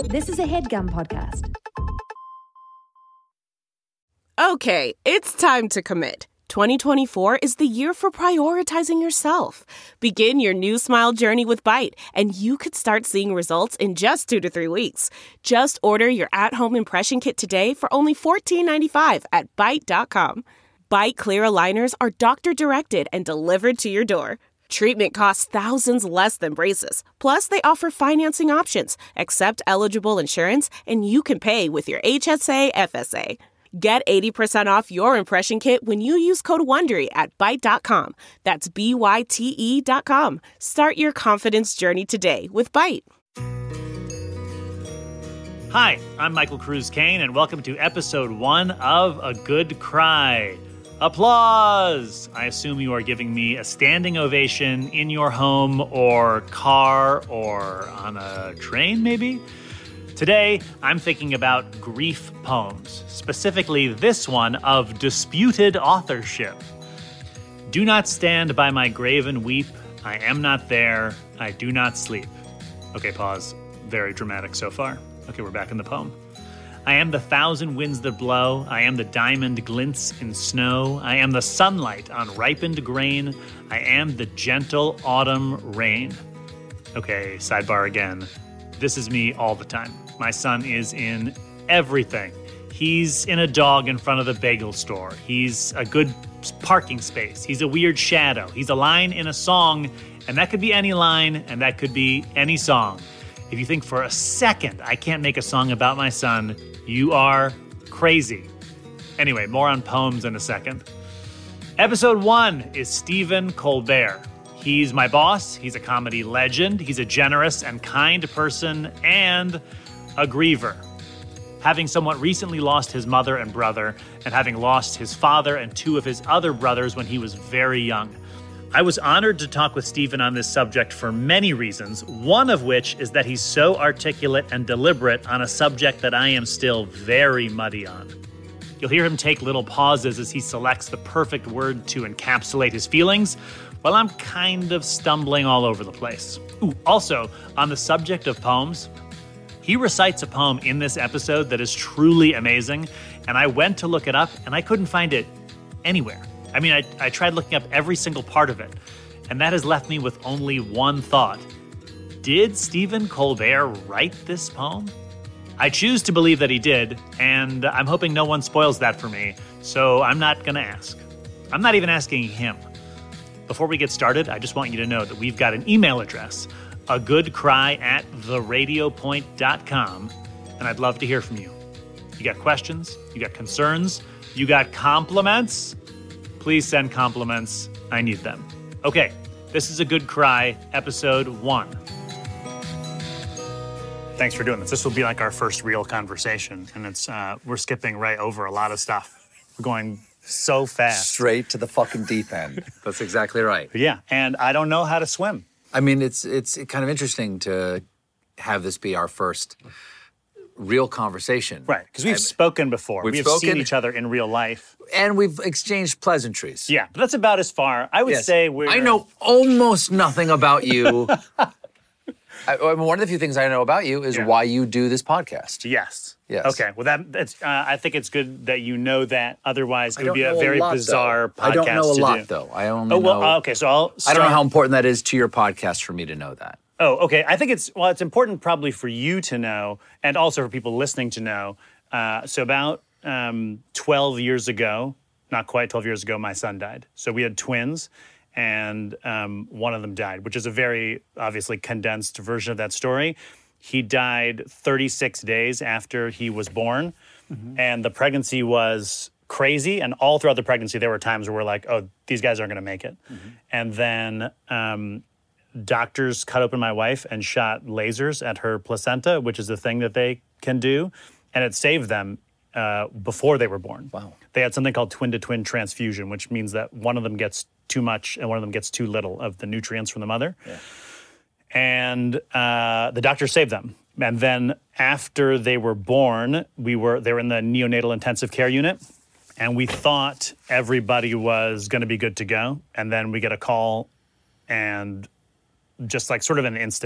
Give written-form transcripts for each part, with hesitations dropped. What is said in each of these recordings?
This is a HeadGum podcast. Okay, it's time to commit. 2024 is the year for prioritizing yourself. Begin your new smile journey with Byte, and you could start seeing results in just 2 to 3 weeks. Just order your at-home impression kit today for only $14.95 at Byte.com. Byte Clear aligners are doctor-directed and delivered to your door. Treatment costs thousands less than braces. Plus, they offer financing options, accept eligible insurance, and you can pay with your HSA FSA. Get 80% off your impression kit when you use code WONDERY at Byte.com. That's BYTE.com. Start your confidence journey today with Byte. Hi, I'm Michael Cruz-Kane, and welcome to episode 1 of A Good Cry. Applause! I assume you are giving me a standing ovation in your home or car or on a train, maybe? Today, I'm thinking about grief poems, specifically this one of disputed authorship. Do not stand by my grave and weep. I am not there. I do not sleep. Okay, pause. Very dramatic so far. Okay, we're back in the poem. I am the thousand winds that blow. I am the diamond glints in snow. I am the sunlight on ripened grain. I am the gentle autumn rain. Okay, sidebar again. This is me all the time. My son is in everything. He's in a dog in front of the bagel store. He's a good parking space. He's a weird shadow. He's a line in a song, and that could be any line, and that could be any song. If you think for a second I can't make a song about my son, you are crazy. Anyway, more on poems in a second. Episode 1 is Stephen Colbert. He's my boss. He's a comedy legend. He's a generous and kind person and a griever. Having somewhat recently lost his mother and brother, and having lost his father and 2 of his other brothers when he was very young. I was honored to talk with Stephen on this subject for many reasons, one of which is that he's so articulate and deliberate on a subject that I am still very muddy on. You'll hear him take little pauses as he selects the perfect word to encapsulate his feelings, while I'm kind of stumbling all over the place. Ooh, also, on the subject of poems, he recites a poem in this episode that is truly amazing, and I went to look it up, and I couldn't find it anywhere. I mean, I tried looking up every single part of it, and that has left me with only one thought. Did Stephen Colbert write this poem? I choose to believe that he did, and I'm hoping no one spoils that for me, so I'm not going to ask. I'm not even asking him. Before we get started, I just want you to know that we've got an email address, agoodcry@theradiopoint.com, and I'd love to hear from you. You got questions? You got concerns? You got compliments? Please send compliments. I need them. Okay, this is A Good Cry, episode 1. Thanks for doing this. This will be like our first real conversation, and it's we're skipping right over a lot of stuff. We're going so fast. Straight to the fucking deep end. That's exactly right. Yeah, and I don't know how to swim. I mean, it's kind of interesting to have this be our first real conversation. Right, because we've spoken before. We've We've spoken. seen each other in real life. And we've exchanged pleasantries. Yeah, but that's about as far. I would say we're... I know almost nothing about you. One of the few things I know about you is why you do this podcast. Yes. Yes. Okay, well, that's. I think it's good that you know that. Otherwise, it would be a know a very lot, bizarre though. podcast I don't know a to lot, do. though. I only well, okay, so I'll start. I don't know how important that is to your podcast for me to know that. Oh, okay. I think it's important probably for you to know, and also for people listening to know. So about 12 years ago, not quite 12 years ago, my son died. So we had twins, and one of them died, which is a very obviously condensed version of that story. He died 36 days after he was born, and the pregnancy was crazy. And all throughout the pregnancy, there were times where we're like, oh, these guys aren't going to make it. And then doctors cut open my wife and shot lasers at her placenta, which is a thing that they can do, and it saved them before they were born. Wow. They had something called twin-to-twin transfusion, which means that one of them gets too much and one of them gets too little of the nutrients from the mother. Yeah. And the doctor saved them. And then after they were born, they were in the neonatal intensive care unit, and we thought everybody was going to be good to go. And then we get a call, and just like sort of in an instant,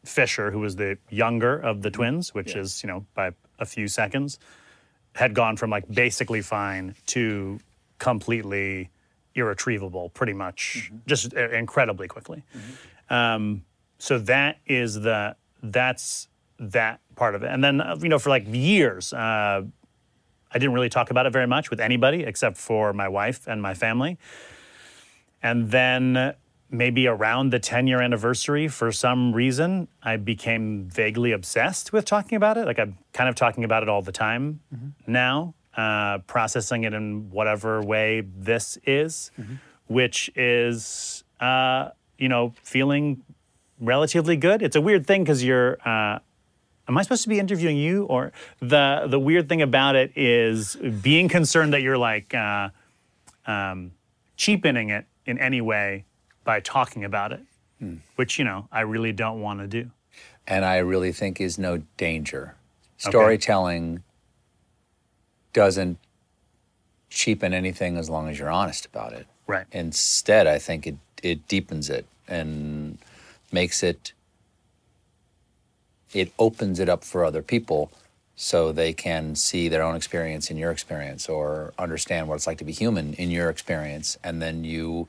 Fisher, who was the younger of the twins, which is, by a few seconds, had gone from like basically fine to completely irretrievable pretty much just incredibly quickly. So that's that part of it. And then, for like years, I didn't really talk about it very much with anybody except for my wife and my family. And then maybe around the 10-year anniversary, for some reason, I became vaguely obsessed with talking about it. Like I'm kind of talking about it all the time now, processing it in whatever way this is, which is, feeling relatively good. It's a weird thing because you're, am I supposed to be interviewing you? Or the weird thing about it is being concerned that you're like cheapening it in any way by talking about it, which, I really don't want to do. And I really think is no danger. Storytelling doesn't cheapen anything as long as you're honest about it. Right. Instead, I think it deepens it and makes it opens it up for other people so they can see their own experience in your experience or understand what it's like to be human in your experience. And then you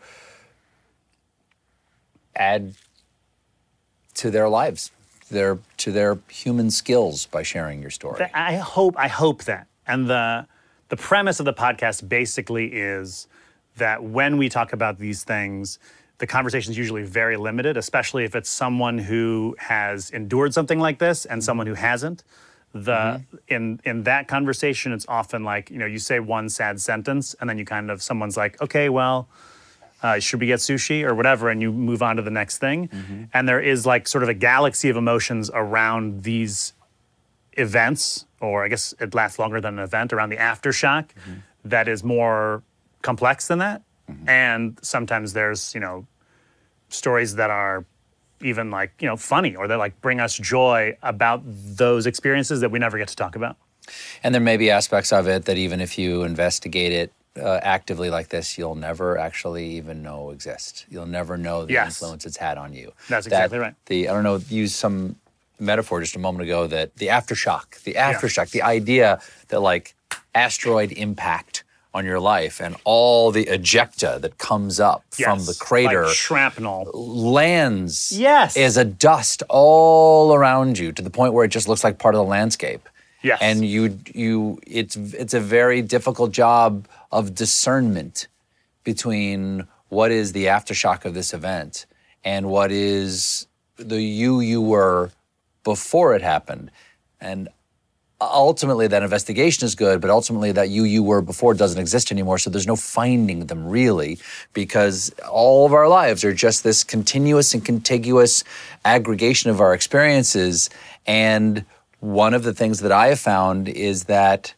add to their lives, to their human skills by sharing your story. I hope that. And the premise of the podcast basically is that when we talk about these things, the conversation is usually very limited, especially if it's someone who has endured something like this and someone who hasn't. In that conversation, it's often like, you say one sad sentence and then someone's like, okay, well, should we get sushi or whatever? And you move on to the next thing. And there is like sort of a galaxy of emotions around these events, or I guess it lasts longer than an event, around the aftershock that is more complex than that. And sometimes there's, stories that are even like, funny, or that like bring us joy about those experiences that we never get to talk about. And there may be aspects of it that even if you investigate it actively like this, you'll never actually even know exist. You'll never know the influence it's had on you. That's exactly right. I don't know, use some metaphor just a moment ago that the aftershock, the idea that like asteroid impact on your life and all the ejecta that comes up from the crater, like shrapnel, lands as a dust all around you to the point where it just looks like part of the landscape. Yes. And it's a very difficult job of discernment between what is the aftershock of this event and what is the you were before it happened. And ultimately that investigation is good, but ultimately that you were before doesn't exist anymore, so there's no finding them really, because all of our lives are just this continuous and contiguous aggregation of our experiences. And one of the things that I have found is that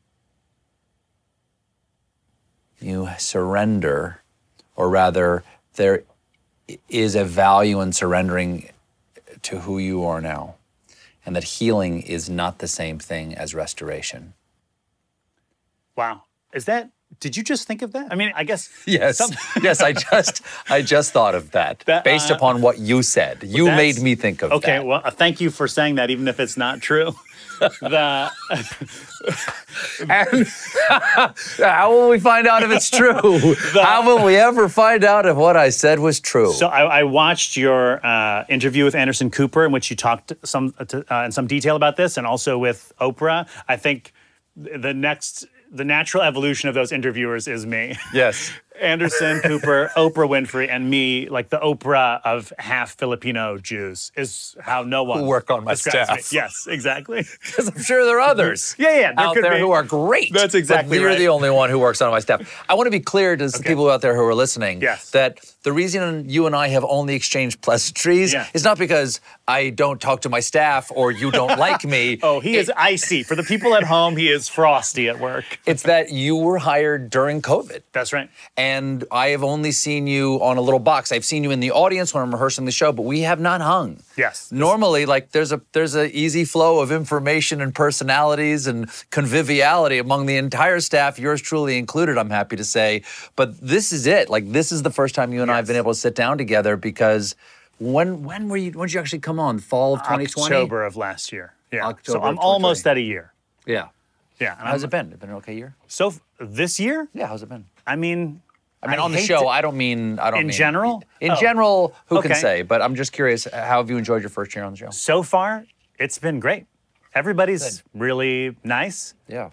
you surrender, or rather there is a value in surrendering to who you are now. And that healing is not the same thing as restoration. Wow. Did you just think of that? I mean, I guess. Yes. Yes, I just thought of that based upon what you said. You made me think of that. Okay, well, thank you for saying that, even if it's not true. And how will we find out if it's true? How will we ever find out if what I said was true? So I watched your interview with Anderson Cooper, in which you talked in some detail about this, and also with Oprah. I think the natural evolution of those interviewers is me. Yes. Anderson Cooper, Oprah Winfrey, and me, like the Oprah of half Filipino Jews, is how no one who work on my describes staff. Me. Yes, exactly. Because I'm sure there are others out there who are great. That's exactly but you're the only one who works on my staff. I want to be clear to the people out there who are listening that the reason you and I have only exchanged pleasantries is not because I don't talk to my staff or you don't like me. Oh, he is icy. For the people at home, he is frosty at work. It's that you were hired during COVID. That's right. And I have only seen you on a little box. I've seen you in the audience when I'm rehearsing the show, but we have not hung. Yes. Normally, like there's a easy flow of information and personalities and conviviality among the entire staff, yours truly included, I'm happy to say. But this is it. Like this is the first time you and I have been able to sit down together because When did you actually come on? Fall of 2020? October of last year. Yeah. October so of I'm 2020. almost at a year. Yeah. Yeah. And How's it been? It's been an okay year? So this year? Yeah, how's it been? I mean, on the hate show, to- I don't mean... In general? In Oh. general, who can Okay. say? But I'm just curious, how have you enjoyed your first year on the show? So far, it's been great. Everybody's really nice. Yeah.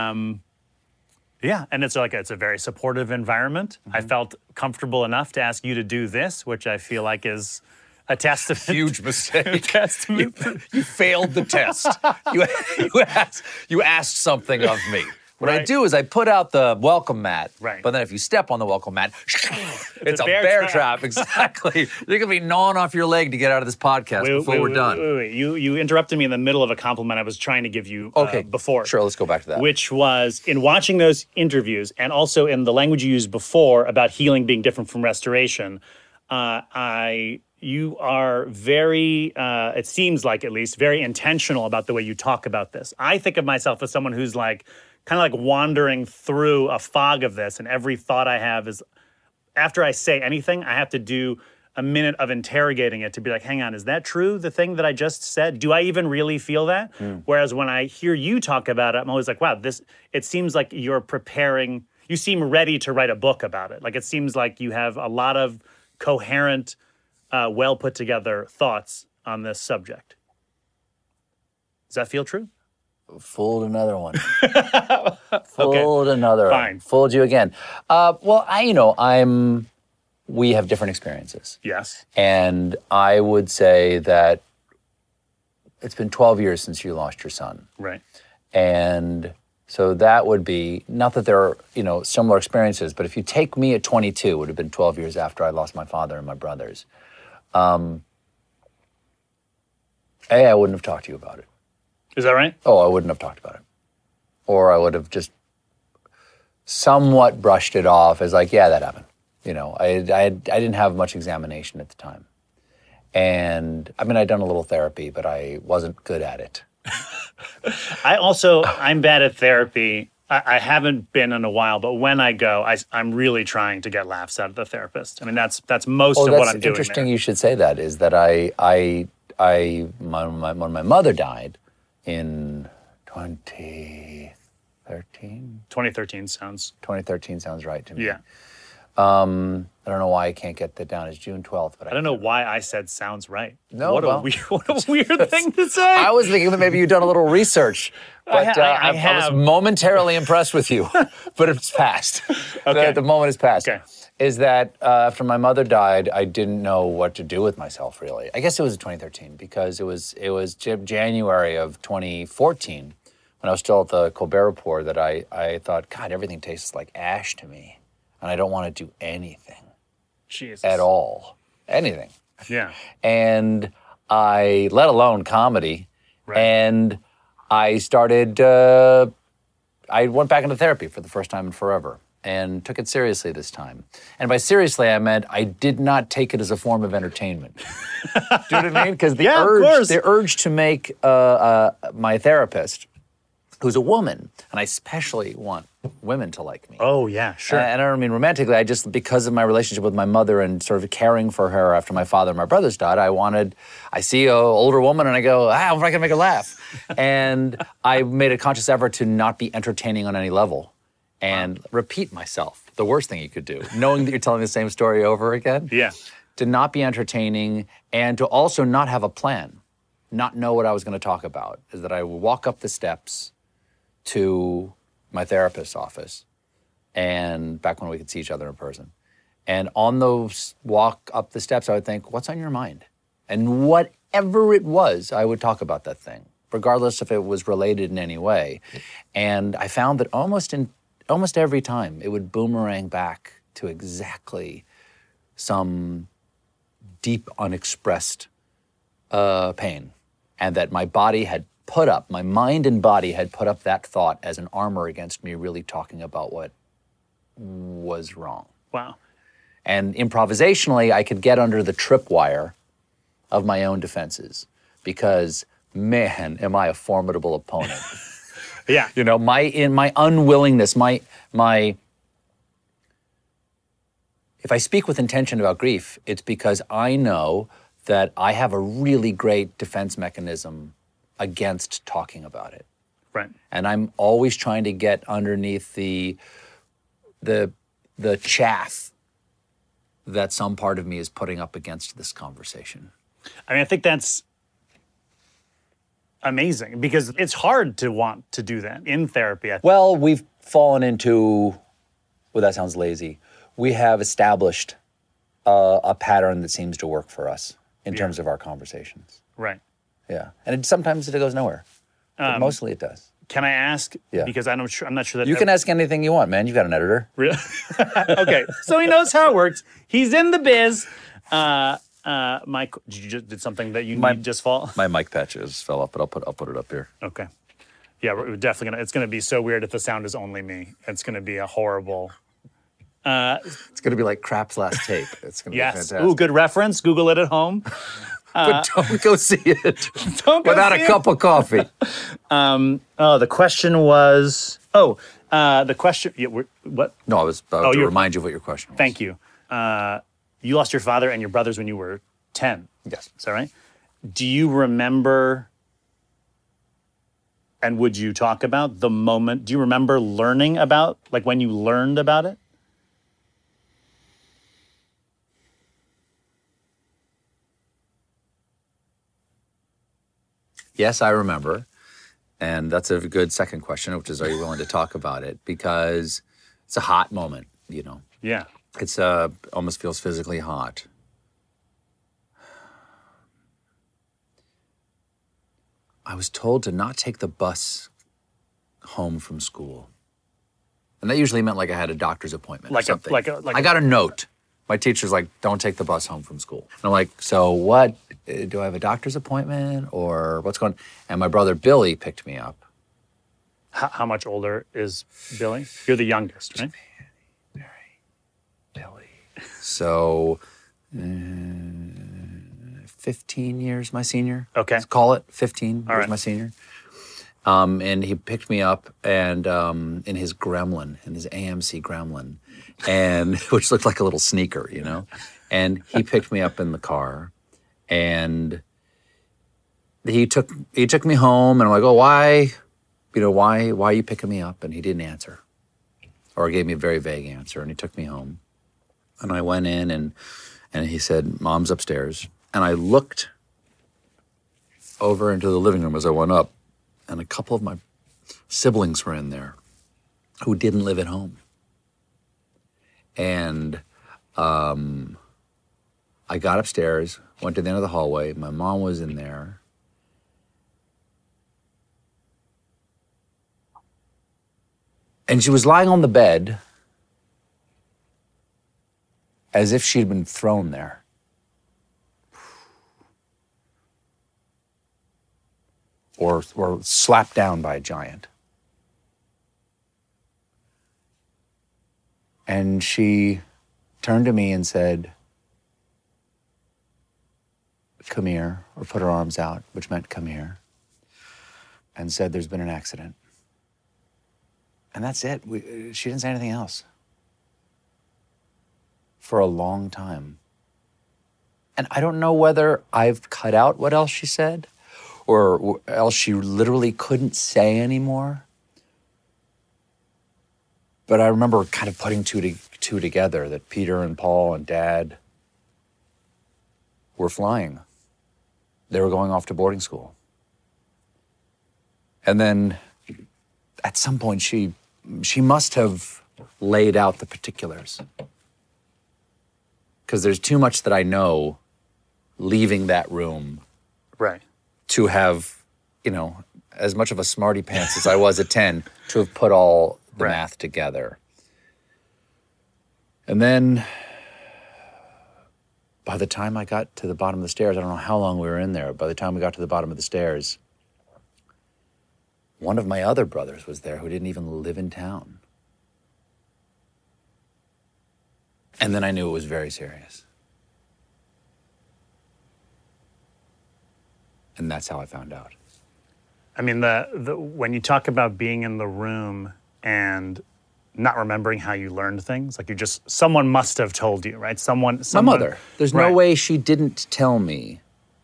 Yeah, and it's a very supportive environment. I felt comfortable enough to ask you to do this, which I feel like is a testament. Huge mistake. Testament. You failed the test. You asked something of me. What I Right. do is I put out the welcome mat. Right. But then if you step on the welcome mat, it's a bear bear trap. trap. Exactly. You're going to be gnawing off your leg to get out of this podcast before we're done. Wait. You interrupted me in the middle of a compliment I was trying to give you Okay. before. Sure, let's go back to that. Which was in watching those interviews and also in the language you used before about healing being different from restoration. You are very, it seems like at least, very intentional about the way you talk about this. I think of myself as someone who's kind of wandering through a fog of this, and every thought I have is, after I say anything, I have to do a minute of interrogating it to be like, hang on, is that true, the thing that I just said? Do I even really feel that? Whereas when I hear you talk about it, I'm always like, wow, it seems like you're preparing, you seem ready to write a book about it. It seems like you have a lot of coherent, well put together thoughts on this subject. Does that feel true? Fooled another one. Fooled another one. Fine. Fooled you again. Well, we have different experiences. Yes. And I would say that it's been 12 years since you lost your son. Right. And so that would be, not that there are, similar experiences, but if you take me at 22, it would have been 12 years after I lost my father and my brothers. I wouldn't have talked to you about it. Is that right? Oh, I wouldn't have talked about it. Or I would have just somewhat brushed it off as yeah, that happened. I didn't have much examination at the time. And I'd done a little therapy, but I wasn't good at it. I'm bad at therapy. I haven't been in a while, but when I go, I'm really trying to get laughs out of the therapist. That's most of what I'm doing. Interesting there. you should say that, is that when my mother died in 2013? 2013 sounds... 2013 sounds right to me. Yeah. I don't know why I can't get that down. It's June 12th. But I don't know why I said sounds right. No, what a weird thing to say. I was thinking that maybe you'd done a little research. But I was momentarily impressed with you. But it's passed. Okay. The moment is passed. Okay. Is that after my mother died, I didn't know what to do with myself, really. I guess it was 2013 because it was January of 2014 when I was still at the Colbert Report that I thought, God, everything tastes like ash to me. And I don't want to do anything. Jesus. At all. Anything. Yeah. And let alone comedy. Right. And I started, I went back into therapy for the first time in forever and took it seriously this time. And by seriously, I meant I did not take it as a form of entertainment. Do you know what I mean? Because the urge to make my therapist, who's a woman, and I especially want women to like me. Oh, yeah, sure. And I don't mean romantically, because of my relationship with my mother and sort of caring for her after my father and my brothers died, I see an older woman and I go, how am I gonna make her laugh? And I made a conscious effort to not be entertaining on any level and repeat myself, the worst thing you could do, knowing that you're telling the same story over again. Yeah. To not be entertaining and to also not have a plan, not know what I was gonna talk about, is that I would walk up the steps to my therapist's office, and back when we could see each other in person. And on those walk up the steps, I would think, what's on your mind? And whatever it was, I would talk about that thing, regardless if it was related in any way. And I found that almost every time, it would boomerang back to exactly some deep, unexpressed pain. And that my mind and body had put up that thought as an armor against me really talking about what was wrong. Wow. And improvisationally, I could get under the tripwire of my own defenses because, man, am I a formidable opponent. Yeah. My unwillingness, if I speak with intention about grief, it's because I know that I have a really great defense mechanism against talking about it. Right. And I'm always trying to get underneath the chaff that some part of me is putting up against this conversation. I mean, I think that's amazing because it's hard to want to do that in therapy. Well, we've fallen into, well, that sounds lazy. We have established a pattern that seems to work for us in terms of our conversations. Right. Yeah. And sometimes it goes nowhere. But mostly it does. Can I ask? Yeah. Because I'm not sure that You can ask anything you want, man. You've got an editor. Really? Okay. So he knows how it works. He's in the biz. Mike, did something that you need just fall? My mic patches fell off, but I'll put it up here. Okay. Yeah, we're definitely it's gonna be so weird if the sound is only me. It's gonna be a horrible. It's going to be like Crap's last tape. It's going to be Yes. fantastic. Ooh, good reference. Google it at home. But don't go see it Don't go without see a it. cup of coffee. The question was. The question. Yeah, what? No, I was about to you're- remind you of what your question was. Thank you. You lost your father and your brothers when you were 10. Yes. Is that right? Do you remember, and would you talk about the moment? Do you remember learning about, like when you learned about it? Yes, I remember. And that's a good second question, which is, are you willing to talk about it? Because it's a hot moment, you know. Yeah. It's almost feels physically hot. I was told to not take the bus home from school. And that usually meant like I had a doctor's appointment or something. I got a note. My teacher's like, don't take the bus home from school. And I'm like, so what? Do I have a doctor's appointment or what's going on? And my brother Billy picked me up. How much older is Billy? You're the youngest, right? Billy. So, 15 years my senior. Okay. Let's call it 15 All years right. my senior. And he picked me up and in his Gremlin, in his AMC Gremlin, and which looked like a little sneaker, you know. And he picked me up in the car, and he took me home, and I'm like, oh, why? You know, why are you picking me up? And he didn't answer, or gave me a very vague answer, and he took me home. And I went in, and he said, Mom's upstairs. And I looked over into the living room as I went up, and a couple of my siblings were in there who didn't live at home. And I got upstairs, went to the end of the hallway. My mom was in there. And she was lying on the bed as if she'd been thrown there. Or slapped down by a giant. And she turned to me and said, come here, or put her arms out, which meant come here, and said, there's been an accident. And that's it. She didn't say anything else. For a long time. And I don't know whether I've cut out what else she said, or else she literally couldn't say anymore. But I remember kind of putting two together, that Peter and Paul and Dad were flying. They were going off to boarding school. And then at some point she must have laid out the particulars. Because there's too much that I know leaving that room. Right. To have, you know, as much of a smarty pants as I was at 10, to have put all the math together. And then by the time I got to the bottom of the stairs, I don't know how long we were in there, by the time we got to the bottom of the stairs, one of my other brothers was there who didn't even live in town. And then I knew it was very serious. And that's how I found out. I mean, when you talk about being in the room and not remembering how you learned things? Like someone must have told you, right? Someone. My mother. There's no Right. way she didn't tell me.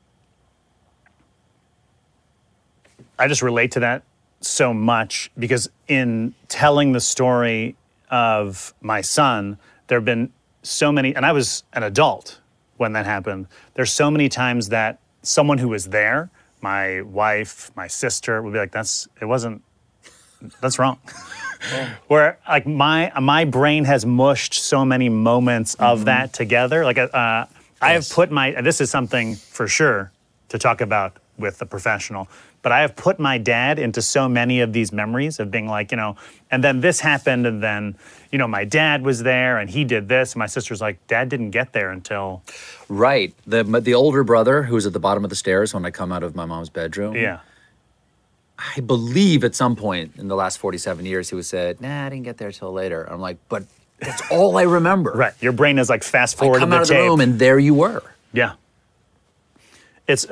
I just relate to that so much because in telling the story of my son, there have been so many, and I was an adult when that happened. There's so many times that someone who was there, my wife, my sister, would be like, that's wrong. Where like my brain has mushed so many moments of that together. Like I have put this is something for sure to talk about with a professional, but I have put my dad into so many of these memories of being like, and then this happened, and then, my dad was there and he did this. And my sister's like, Dad didn't get there until. Right. The older brother who's at the bottom of the stairs when I come out of my mom's bedroom. Yeah. I believe at some point in the last 47 years, he was said, nah, I didn't get there till later. I'm like, but that's all I remember. Right. Your brain is like fast I forward come the out of the tape. room and there you were. Yeah. It's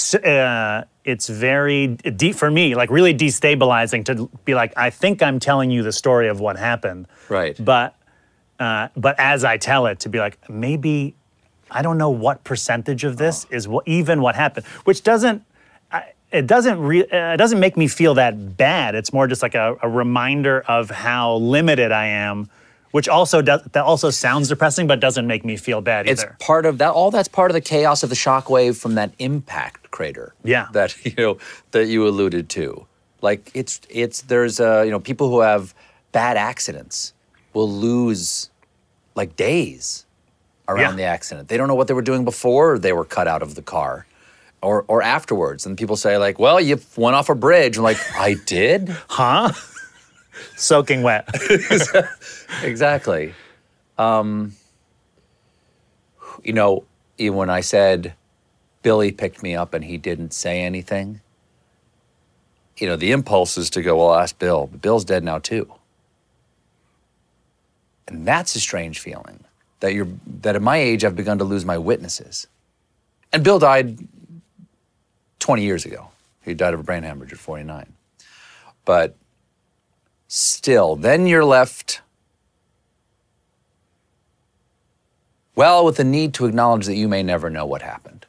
very deep for me, like really destabilizing to be like, I think I'm telling you the story of what happened. Right. But as I tell it, to be like, maybe I don't know what percentage of this is even what happened, which doesn't make me feel that bad. It's more just like a reminder of how limited I am, which also sounds depressing, but doesn't make me feel bad either. It's part of that. All that's part of the chaos of the shockwave from that impact crater. Yeah. That that you alluded to. Like there's people who have bad accidents will lose like days around the accident. They don't know what they were doing before they were cut out of the car. Or afterwards, and people say like, "Well, you went off a bridge." I'm like, "I did?" Huh? Soaking wet. Exactly. When I said Billy picked me up and he didn't say anything, the impulse is to go, "Well, ask Bill," but Bill's dead now too, and that's a strange feeling that at my age I've begun to lose my witnesses, and Bill died 20 years ago. He died of a brain hemorrhage at 49. But still, then you're left, with the need to acknowledge that you may never know what happened.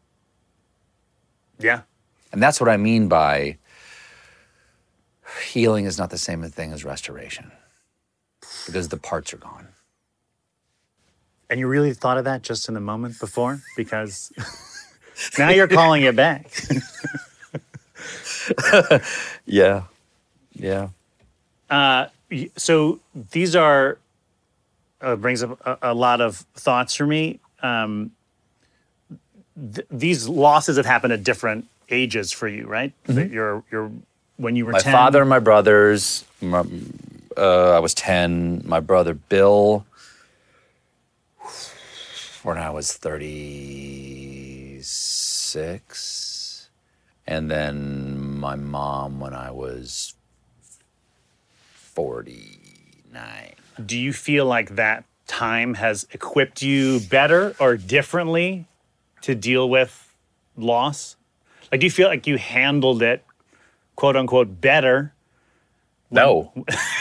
Yeah. And that's what I mean by healing is not the same thing as restoration, because the parts are gone. And you really thought of that just in the moment before? Because now you're calling it back. Yeah. So these are, brings up a lot of thoughts for me. These losses have happened at different ages for you, right? That you're when you were 10. My father and my brothers, I was 10. My brother Bill, when I was 36. And then my mom when I was 49. Do you feel like that time has equipped you better or differently to deal with loss? Like, do you feel like you handled it, quote unquote, better? No.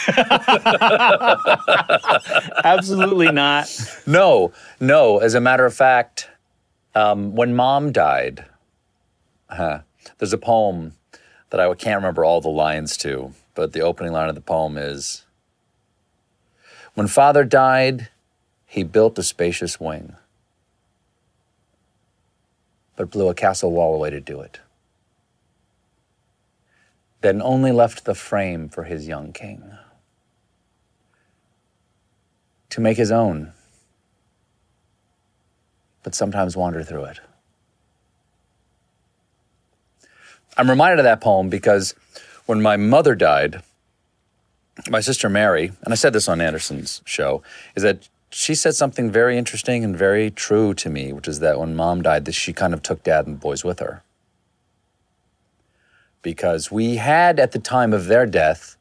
Absolutely not. No. As a matter of fact, when Mom died, there's a poem that I can't remember all the lines to, but the opening line of the poem is, "When Father died, he built a spacious wing, but blew a castle wall away to do it. Then only left the frame for his young king to make his own, but sometimes wander through it." I'm reminded of that poem because when my mother died, my sister Mary, and I said this on Anderson's show, is that she said something very interesting and very true to me, which is that when Mom died, that she kind of took Dad and the boys with her. Because we had, at the time of their death,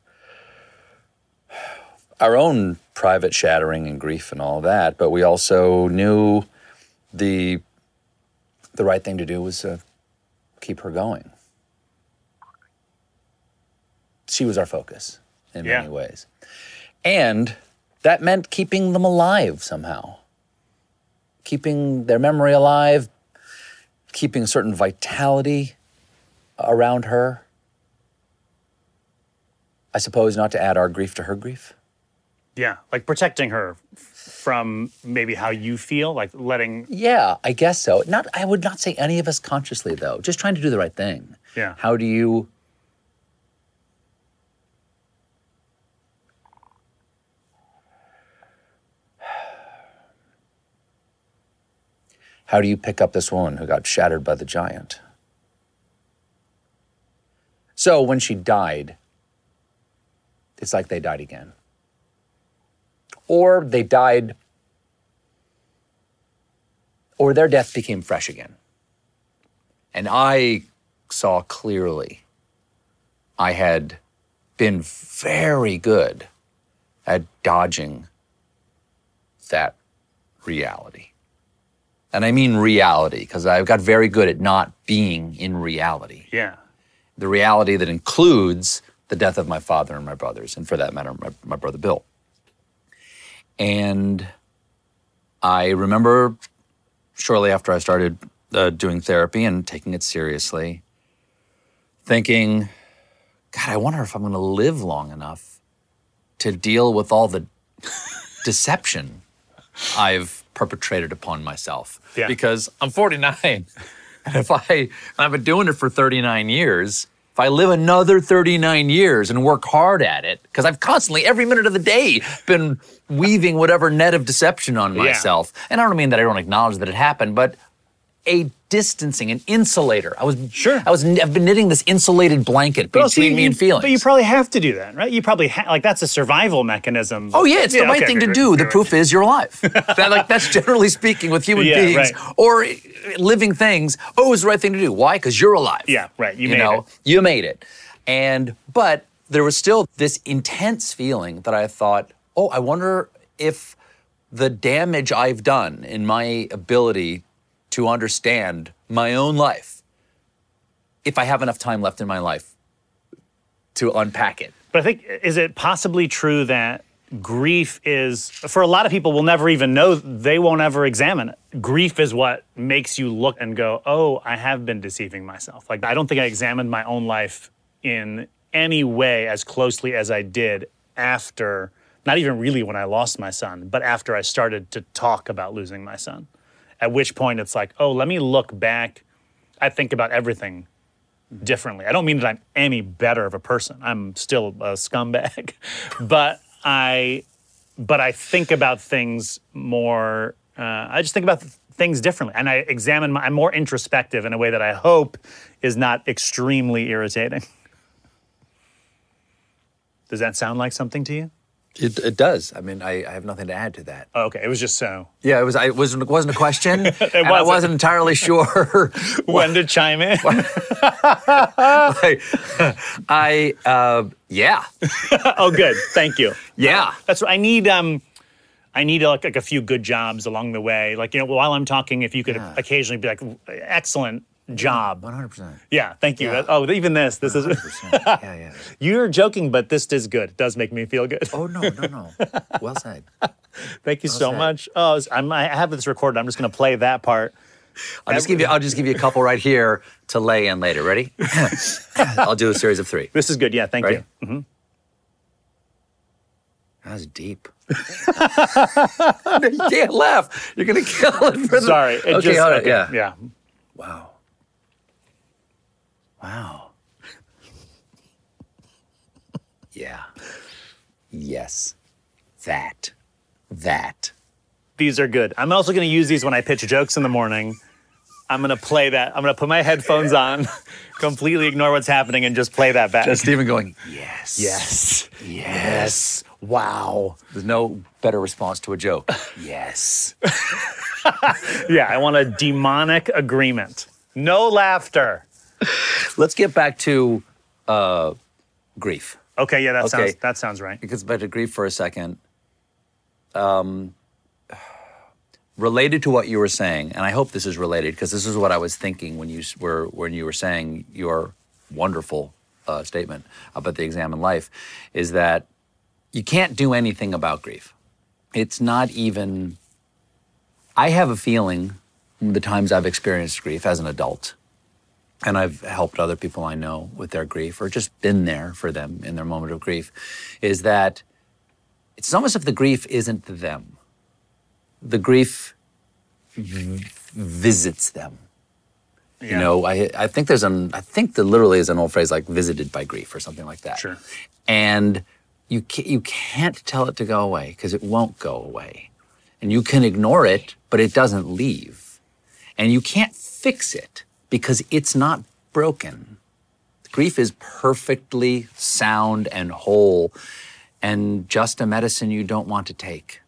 our own private shattering and grief and all that, but we also knew the right thing to do was to keep her going. She was our focus in many ways. And that meant keeping them alive somehow. Keeping their memory alive, keeping a certain vitality around her. I suppose not to add our grief to her grief. Yeah, like protecting her from maybe how you feel, like letting... Yeah, I guess so. I would not say any of us consciously, though. Just trying to do the right thing. Yeah. How do you... How do you pick up this woman who got shattered by the giant? So when she died, it's like they died again. Or they died, or their death became fresh again. And I saw clearly I had been very good at dodging that reality. And I mean reality, because I've got very good at not being in reality. Yeah. The reality that includes the death of my father and my brothers, and for that matter, my brother Bill. And I remember shortly after I started doing therapy and taking it seriously, thinking, God, I wonder if I'm going to live long enough to deal with all the deception I've perpetrated upon myself. Yeah. Because I'm 49, and I've been doing it for 39 years. If I live another 39 years and work hard at it, because I've constantly, every minute of the day, been weaving whatever net of deception on myself. And I don't mean that I don't acknowledge that it happened, but a distancing, an insulator. I've been knitting this insulated blanket between me and feelings. But you probably have to do that, right? You probably like that's a survival memechanism. Oh yeah, it's the right thing to do. The proof is you're alive. That's generally speaking with human beings or living things. Oh, it's the right thing to do. Why? Because you're alive. Yeah, right. You made it. But there was still this intense feeling that I thought, oh, I wonder if the damage I've done in my ability to understand my own life, if I have enough time left in my life to unpack it. But I think, is it possibly true that grief is, for a lot of people, will never even know, they won't ever examine it. Grief is what makes you look and go, oh, I have been deceiving myself. Like, I don't think I examined my own life in any way as closely as I did after, not even really when I lost my son, but after I started to talk about losing my son. At which point it's like, oh, let me look back. I think about everything differently. I don't mean that I'm any better of a person. I'm still a scumbag. but I think about things more, I just think about things differently. And I examine, I'm more introspective in a way that I hope is not extremely irritating. Does that sound like something to you? It does. I mean, I have nothing to add to that. Oh, okay, it was just so. Yeah, it wasn't a question. I wasn't entirely sure when to chime in. Yeah. Oh, good. Thank you. Yeah. That's what I need. I need like a few good jobs along the way. Like, while I'm talking, if you could occasionally be like, excellent job. 100%. Yeah, thank you. Yeah. Even this 100%. Yeah. You're joking, but this is good. It does make me feel good. Oh, no. Well said. Thank you so much. Oh, I have this recorded. I'm just going to play that part. I'll just give you a couple right here to lay in later. Ready? I'll do a series of 3. This is good. Yeah, thank you. Mm-hmm. That was deep. You can't laugh. You're going to kill it for the... Sorry. Okay. Yeah. Wow. Yeah. Yes. That. These are good. I'm also going to use these when I pitch jokes in the morning. I'm going to play that. I'm going to put my headphones on, completely ignore what's happening, and just play that back. Just Stephen going, yes. Wow. There's no better response to a joke. Yes. Yeah, I want a demonic agreement. No laughter. Let's get back to grief. Okay, yeah, that sounds right. It gets back to grief for a second. Related to what you were saying, and I hope this is related because this is what I was thinking when you were saying your wonderful statement about the examined life, is that you can't do anything about grief. It's not even, I have a feeling the times I've experienced grief as an adult, and I've helped other people I know with their grief or just been there for them in their moment of grief, is that it's almost if the grief isn't them. The grief visits them. Yeah. You know, I think I think there literally is an old phrase like visited by grief or something like that. Sure. And you can't tell it to go away because it won't go away. And you can ignore it, but it doesn't leave. And you can't fix it because it's not broken. Grief is perfectly sound and whole and just a medicine you don't want to take.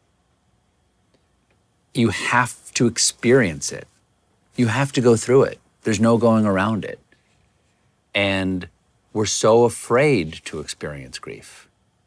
You have to experience it. You have to go through it. There's no going around it. And we're so afraid to experience grief.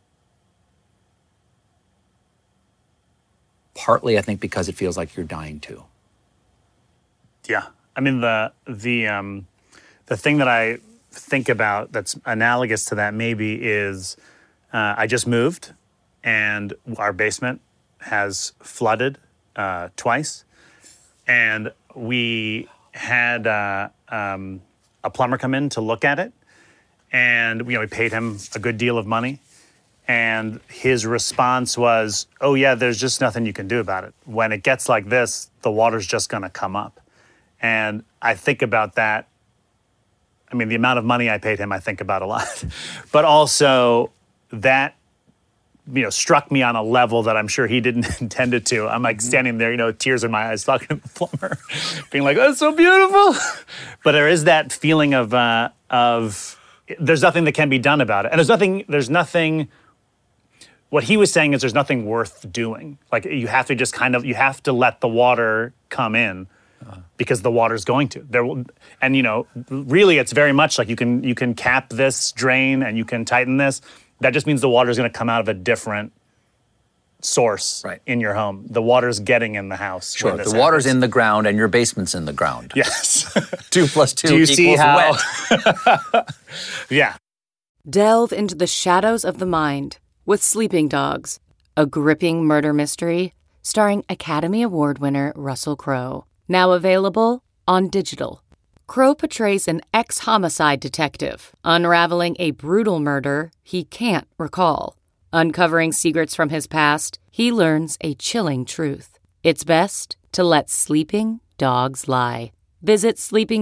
Partly, I think, because it feels like you're dying too. Yeah. I mean, the thing that I think about that's analogous to that maybe is I just moved and our basement has flooded twice. And we had a plumber come in to look at it. And we paid him a good deal of money. And his response was, oh, yeah, there's just nothing you can do about it. When it gets like this, the water's just going to come up. And I think about that. I mean, the amount of money I paid him, I think about a lot. But also that, struck me on a level that I'm sure he didn't intend it to. I'm like standing there, tears in my eyes, talking to the plumber, being like, oh, it's so beautiful. But there is that feeling of there's nothing that can be done about it. And there's nothing, what he was saying is there's nothing worth doing. Like you have to just you have to let the water come in because the water's going to. Really it's very much like you can cap this drain and you can tighten this. That just means the water's going to come out of a different source in your home. The water's getting in the house. Sure, the water's in the ground and your basement's in the ground. Yes. 2 + 2 Do you equals see how? wet. Yeah. Delve into the shadows of the mind with Sleeping Dogs, a gripping murder mystery starring Academy Award winner Russell Crowe. Now available on digital. Crowe portrays an ex-homicide detective unraveling a brutal murder he can't recall. Uncovering secrets from his past, he learns a chilling truth. It's best to let sleeping dogs lie. Visit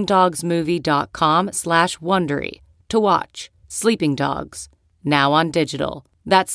sleepingdogsmovie.com/Wondery to watch Sleeping Dogs, now on digital. That's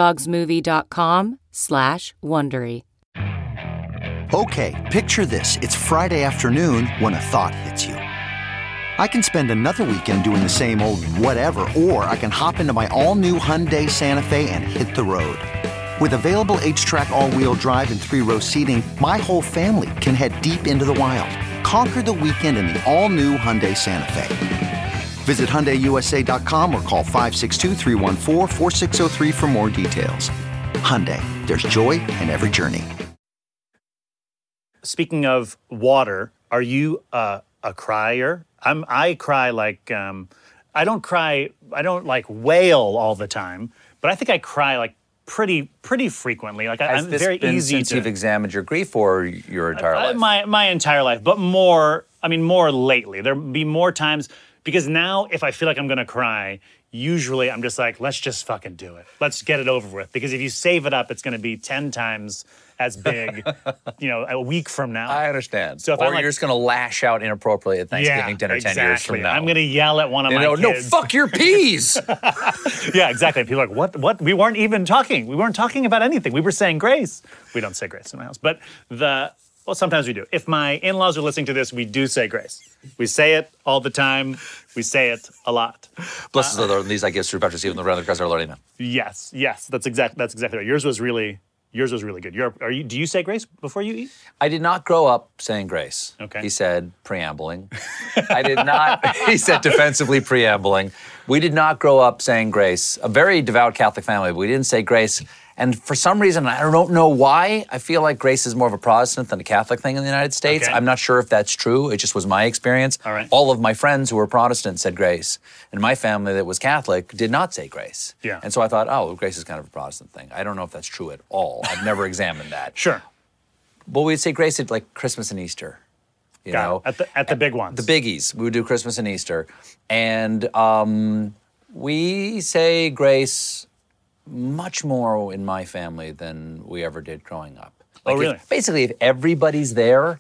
sleepingdogsmovie.com/Wondery. Okay, picture this. It's Friday afternoon when a thought hits you. I can spend another weekend doing the same old whatever, or I can hop into my all-new Hyundai Santa Fe and hit the road. With available H-Track all-wheel drive and 3-row seating, my whole family can head deep into the wild. Conquer the weekend in the all-new Hyundai Santa Fe. Visit HyundaiUSA.com or call 562-314-4603 for more details. Hyundai, there's joy in every journey. Speaking of water, are you a crier? I cry like, I don't like wail all the time, but I think I cry like pretty frequently. Like I'm very easy since you've examined your grief or your entire life? My entire life, but more lately. There'll be more times, because now if I feel like I'm gonna cry, usually I'm just like, let's just fucking do it. Let's get it over with. Because if you save it up, it's gonna be 10 times as big, a week from now. I understand. So if you're just going to lash out inappropriately at Thanksgiving dinner exactly. 10 years from now. I'm going to yell at one of my kids. No, fuck your peas! Yeah, exactly. People are like, what? We weren't even talking. We weren't talking about anything. We were saying grace. We don't say grace in my house. But sometimes we do. If my in-laws are listening to this, we do say grace. We say it all the time. We say it a lot. Blessed are these I give through baptism, even the realm of Christ our Lord. Amen. Yes. That's exactly right. Yours was really good. Do you say grace before you eat? I did not grow up saying grace. Okay. He said preambling. I did not. He said defensively preambling. We did not grow up saying grace. A very devout Catholic family, but we didn't say grace. And for some reason, I don't know why, I feel like grace is more of a Protestant than a Catholic thing in the United States. Okay. I'm not sure if that's true. It just was my experience. All right. All of my friends who were Protestant said grace. And my family that was Catholic did not say grace. Yeah. And so I thought, oh, grace is kind of a Protestant thing. I don't know if that's true at all. I've never examined that. Sure. But we'd say grace at like Christmas and Easter. You know? At the big ones. The biggies. We would do Christmas and Easter. And we say grace much more in my family than we ever did growing up. Like really? Basically, if everybody's there,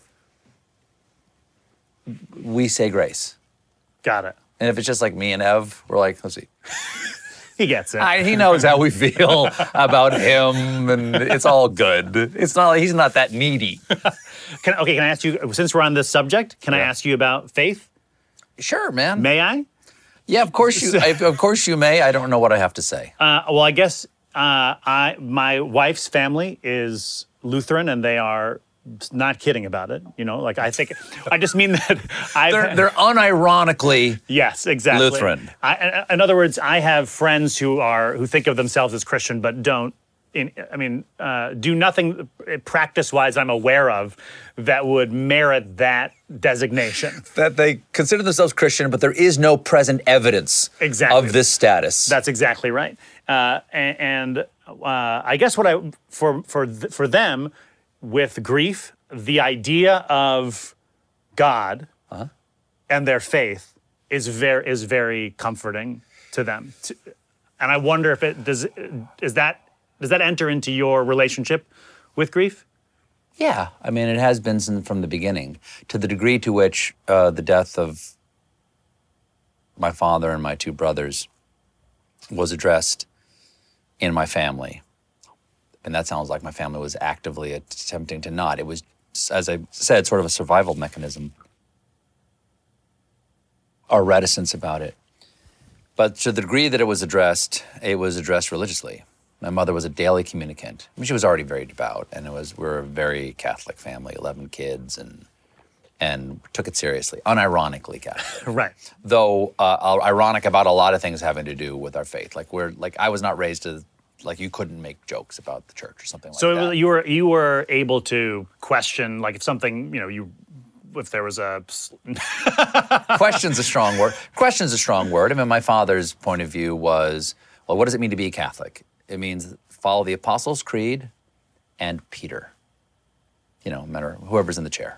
we say grace. Got it. And if it's just like me and Ev, we're like, let's see. He gets it. He knows how we feel about him, and it's all good. It's not like he's not that needy. Can I ask you, since we're on this subject, can I ask you about faith? Sure, man. May I? Yeah, of course you. Of course you may. I don't know what I have to say. Well, I guess my wife's family is Lutheran, and they are not kidding about it. You know, like I just mean that They're unironically yes, exactly Lutheran. In other words, I have friends who think of themselves as Christian but don't. Do nothing practice-wise I'm aware of that would merit that designation. That they consider themselves Christian, but there is no present evidence Exactly. of this status. That's exactly right. I guess for them, with grief, the idea of God and their faith is very comforting to them. And I wonder if does that enter into your relationship with grief? Yeah, I mean, it has been from the beginning. To the degree to which the death of my father and my two brothers was addressed in my family. And that sounds like my family was actively attempting to not. It was, as I said, sort of a survival mechanism. Our reticence about it. But to the degree that it was addressed religiously. My mother was a daily communicant. I mean, she was already very devout, and we're a very Catholic family, 11 kids, and took it seriously, unironically Catholic. Right. Though ironic about a lot of things having to do with our faith. Like I was not raised to, like you couldn't make jokes about the church or something like that. So you were able to question, like if something, if there was a... Question's a strong word. Question's a strong word. I mean, my father's point of view was, well, what does it mean to be a Catholic? It means follow the Apostles' Creed and Peter. No matter whoever's in the chair,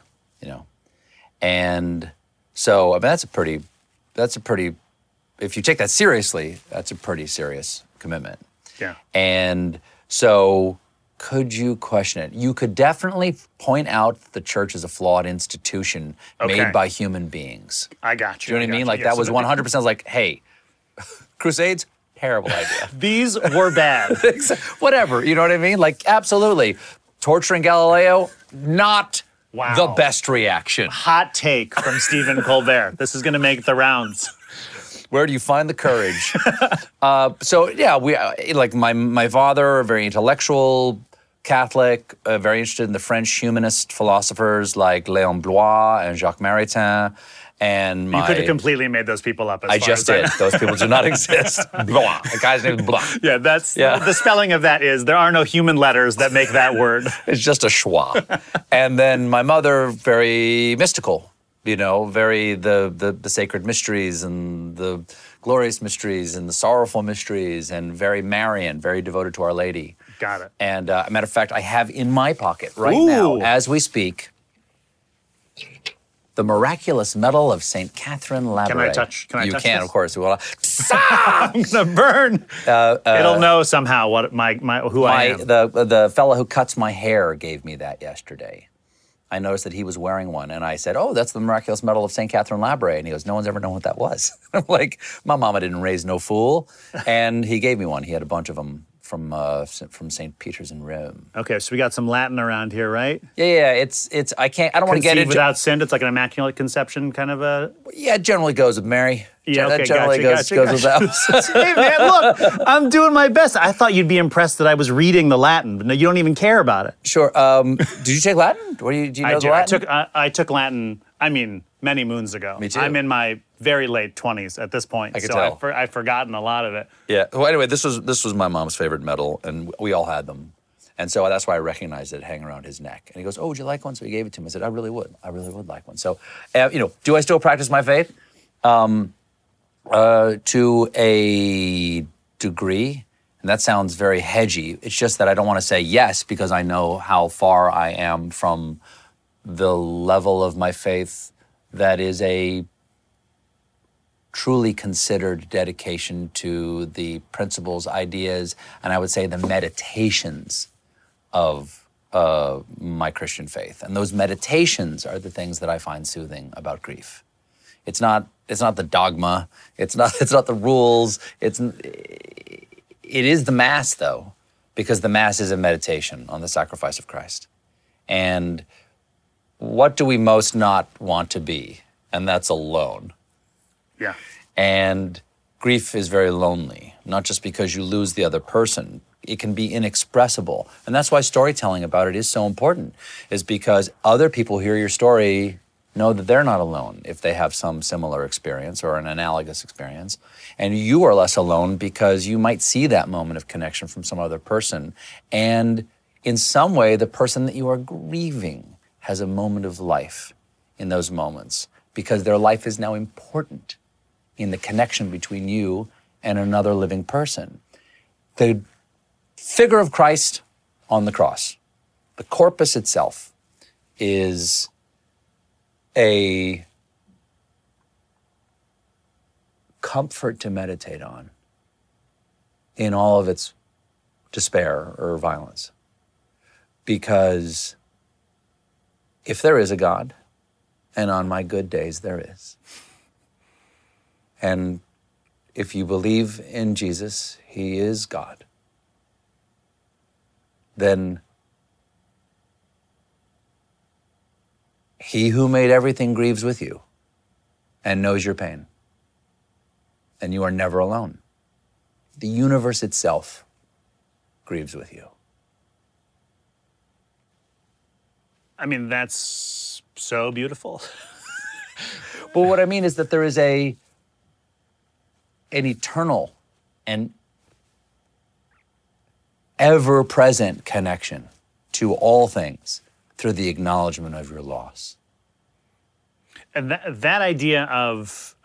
And so, I mean, that's a pretty, if you take that seriously, that's a pretty serious commitment. Yeah. And so, could you question it? You could definitely point out that the church is a flawed institution made by human beings. I got you. Do you know what I mean? Like, that was 100% like, hey, Crusades, terrible idea. These were bad. Whatever, you know what I mean? Like, absolutely. Torturing Galileo, not the best reaction. Hot take from Stephen Colbert. This is going to make the rounds. Where do you find the courage? So, yeah, we like my father, a very intellectual Catholic, very interested in the French humanist philosophers like Léon Blois and Jacques Maritain. And you could have completely made those people up. I just did. Those people do not exist. Blois. The guy's name is Blois. Yeah, the spelling of that is there are no human letters that make that word. It's just a schwa. And then my mother, very mystical. Very the sacred mysteries and the glorious mysteries and the sorrowful mysteries, and very Marian, very devoted to Our Lady. Got it. And a matter of fact, I have in my pocket right now, as we speak, the miraculous medal of St. Catherine Labouré. Can I touch You this? can, of course. Well, I'm gonna burn. It'll know somehow what who I am. The fellow who cuts my hair gave me that yesterday. I noticed that he was wearing one, and I said, "Oh, that's the miraculous medal of St. Catherine Labouré." And he goes, "No one's ever known what that was." I'm like, "My mama didn't raise no fool," and he gave me one. He had a bunch of them from St. Peter's in Rome. Okay, so we got some Latin around here, right? Yeah. It's I don't want to get into without sin. It's like an immaculate conception kind of a. Yeah, it generally goes with Mary. Yeah, okay, that generally goes with that. Hey man, look, I'm doing my best. I thought you'd be impressed that I was reading the Latin, but no, you don't even care about it. Sure. Did you take Latin? Do you know the Latin? I took Latin I mean, many moons ago. Me too. I'm in my very late 20s at this point. I can so tell. I've forgotten a lot of it. Yeah. Well, anyway, this was my mom's favorite medal, and we all had them. And so that's why I recognized it hanging around his neck. And he goes, "Oh, would you like one?" So he gave it to me. I said, "I really would. I really would like one." So, do I still practice my faith? To a degree. And that sounds very hedgy. It's just that I don't want to say yes because I know how far I am from the level of my faith that is a truly considered dedication to the principles, ideas, and I would say the meditations of my Christian faith. And those meditations are the things that I find soothing about grief. It's not the dogma. It's not the rules. It is the Mass, though, because the Mass is a meditation on the sacrifice of Christ. And what do we most not want to be? And that's alone. Yeah. And grief is very lonely, not just because you lose the other person. It can be inexpressible. And that's why storytelling about it is so important, is because other people hear your story, know that they're not alone if they have some similar experience or an analogous experience. And you are less alone because you might see that moment of connection from some other person. And in some way, the person that you are grieving has a moment of life in those moments because their life is now important in the connection between you and another living person. The figure of Christ on the cross, the corpus itself, is a comfort to meditate on in all of its despair or violence. Because if there is a God, and on my good days there is, and if you believe in Jesus, he is God, then he who made everything grieves with you and knows your pain. And you are never alone. The universe itself grieves with you. I mean, that's so beautiful. But what I mean is that there is an eternal and ever-present connection to all things through the acknowledgement of your loss. And that idea of,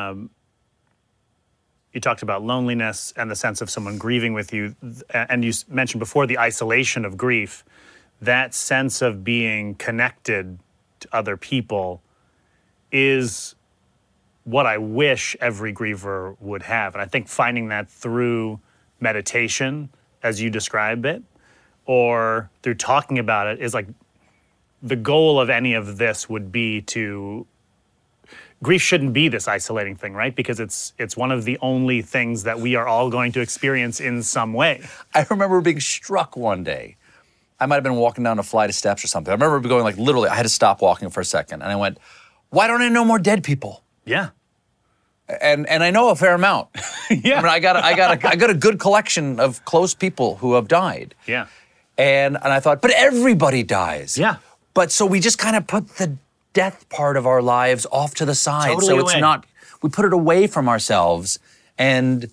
you talked about loneliness and the sense of someone grieving with you, and you mentioned before the isolation of grief, that sense of being connected to other people is what I wish every griever would have. And I think finding that through meditation, as you describe it, or through talking about it, is like the goal of any of this would be to... Grief shouldn't be this isolating thing, right? Because it's one of the only things that we are all going to experience in some way. I remember being struck one day. I might have been walking down a flight of steps or something. I remember going like literally, I had to stop walking for a second. And I went, why don't I know more dead people? Yeah. And I know a fair amount. Yeah. I mean, I got a good collection of close people who have died. Yeah. And I thought, but everybody dies. Yeah. But so we just kind of put the death part of our lives off to the side. Totally so it's away. not, we put it away from ourselves and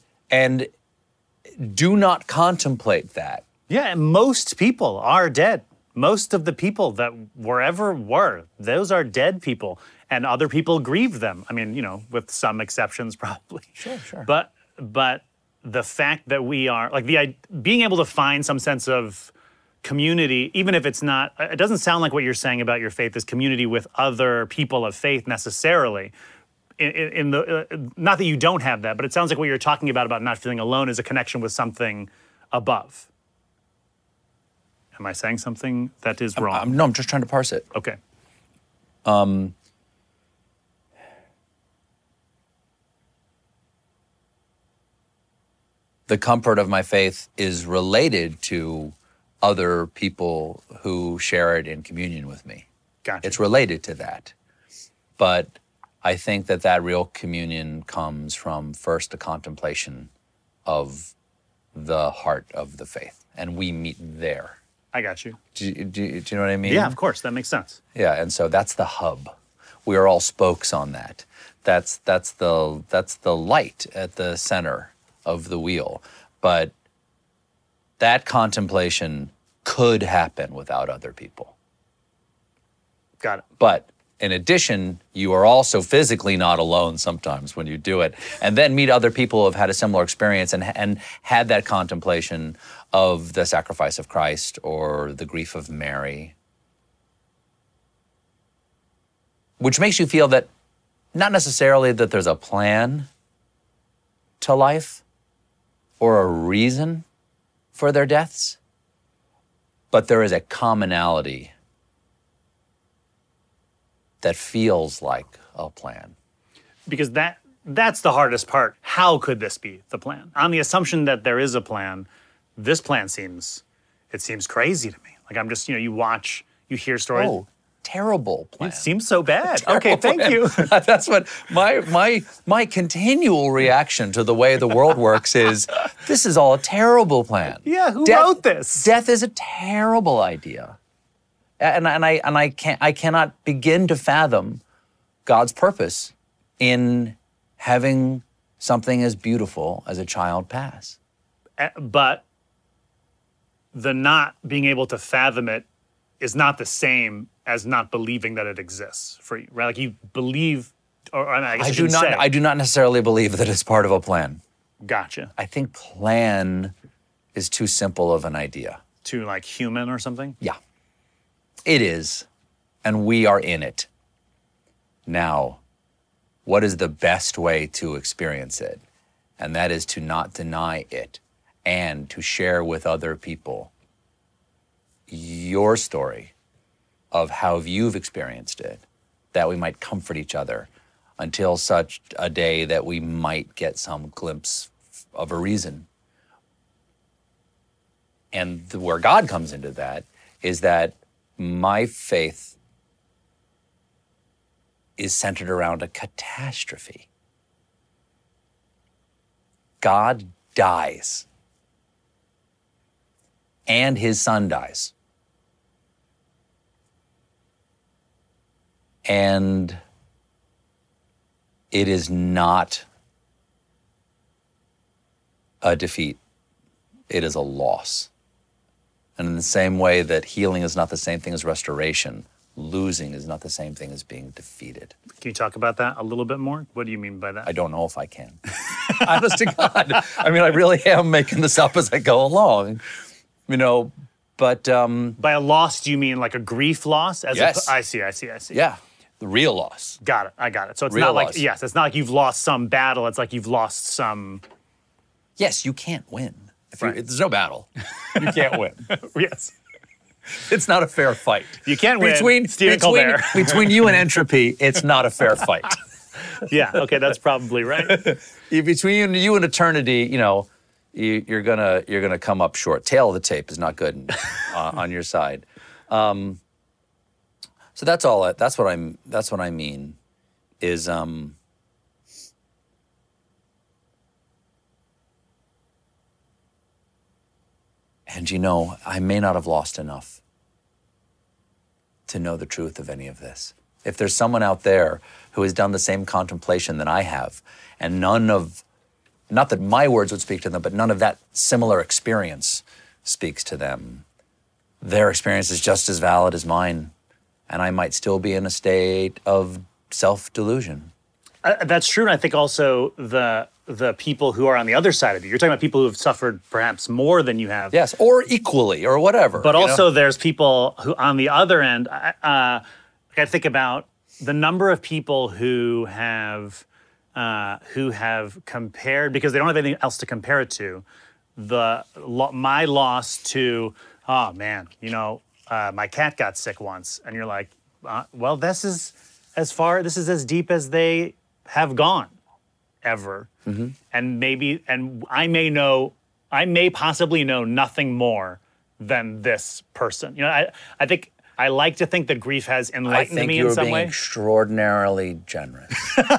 do not contemplate that. Yeah, and most people are dead. Most of the people that wherever were, those are dead people. And other people grieve them. I mean, with some exceptions probably. Sure. But the fact that we are, like being able to find some sense of community, even if it's not, it doesn't sound like what you're saying about your faith is community with other people of faith necessarily. In the not that you don't have that, but it sounds like what you're talking about not feeling alone is a connection with something above. Am I saying something that is wrong? No, I'm just trying to parse it. Okay. The comfort of my faith is related to other people who share it in communion with me. Gotcha. It's related to that. But I think that real communion comes from first a contemplation of the heart of the faith. And we meet there. I got you. Do you know what I mean? Yeah, of course. That makes sense. Yeah, and so that's the hub. We are all spokes on that. That's the light at the center of the wheel. But that contemplation could happen without other people. Got it. But in addition, you are also physically not alone sometimes when you do it, and then meet other people who have had a similar experience and had that contemplation of the sacrifice of Christ or the grief of Mary, which makes you feel that not necessarily that there's a plan to life or a reason for their deaths, but there is a commonality that feels like a plan. Because that's the hardest part. How could this be the plan? On the assumption that there is a plan, this plan seems crazy to me. Like I'm just, you hear stories. Oh, terrible plan. It seems so bad. Okay, thank you. That's what my continual reaction to the way the world works is, this is all a terrible plan. Yeah, who wrote this? Death is a terrible idea. And I cannot begin to fathom God's purpose in having something as beautiful as a child pass. But the not being able to fathom it is not the same as not believing that it exists for you, right? Like you believe, or I guess I do not necessarily believe that it's part of a plan. Gotcha. I think plan is too simple of an idea. Too like human or something? Yeah. It is, and we are in it. Now, what is the best way to experience it? And that is to not deny it and to share with other people your story of how you've experienced it, that we might comfort each other until such a day that we might get some glimpse of a reason. And where God comes into that is that my faith is centered around a catastrophe. God dies, and his son dies. And it is not a defeat, it is a loss. And in the same way that healing is not the same thing as restoration, losing is not the same thing as being defeated. Can you talk about that a little bit more? What do you mean by that? I don't know if I can. Honest to God. I mean, I really am making this up as I go along, but... By a loss, do you mean like a grief loss? Yes. I see. Yeah, the real loss. Got it, I got it. So it's Real not loss. like, it's not like you've lost some battle, it's like you've lost some... Yes, you can't win. Right. There's no battle. You can't win. Yes. It's not a fair fight. You can't win, Stephen Colbert. Between you and entropy, it's not a fair fight. Yeah, okay, that's probably right. Between you and eternity, you're gonna come up short. Tail of the tape is not good on your side. So that's all. That's what I mean. Is and I may not have lost enough to know the truth of any of this. If there's someone out there who has done the same contemplation that I have, and not that my words would speak to them, but none of that similar experience speaks to them, their experience is just as valid as mine, and I might still be in a state of self-delusion. That's true, and I think also the people who are on the other side of you. You're talking about people who have suffered perhaps more than you have. Yes, or equally, or whatever. But also there's people who, on the other end, I think about the number of people who have compared, because they don't have anything else to compare it to, my loss to, oh man, my cat got sick once, and you're like, well, this is as deep as they have gone ever. Mm-hmm. And I may possibly know nothing more than this person. I think I like to think that grief has enlightened me in some way. I think you're being extraordinarily generous.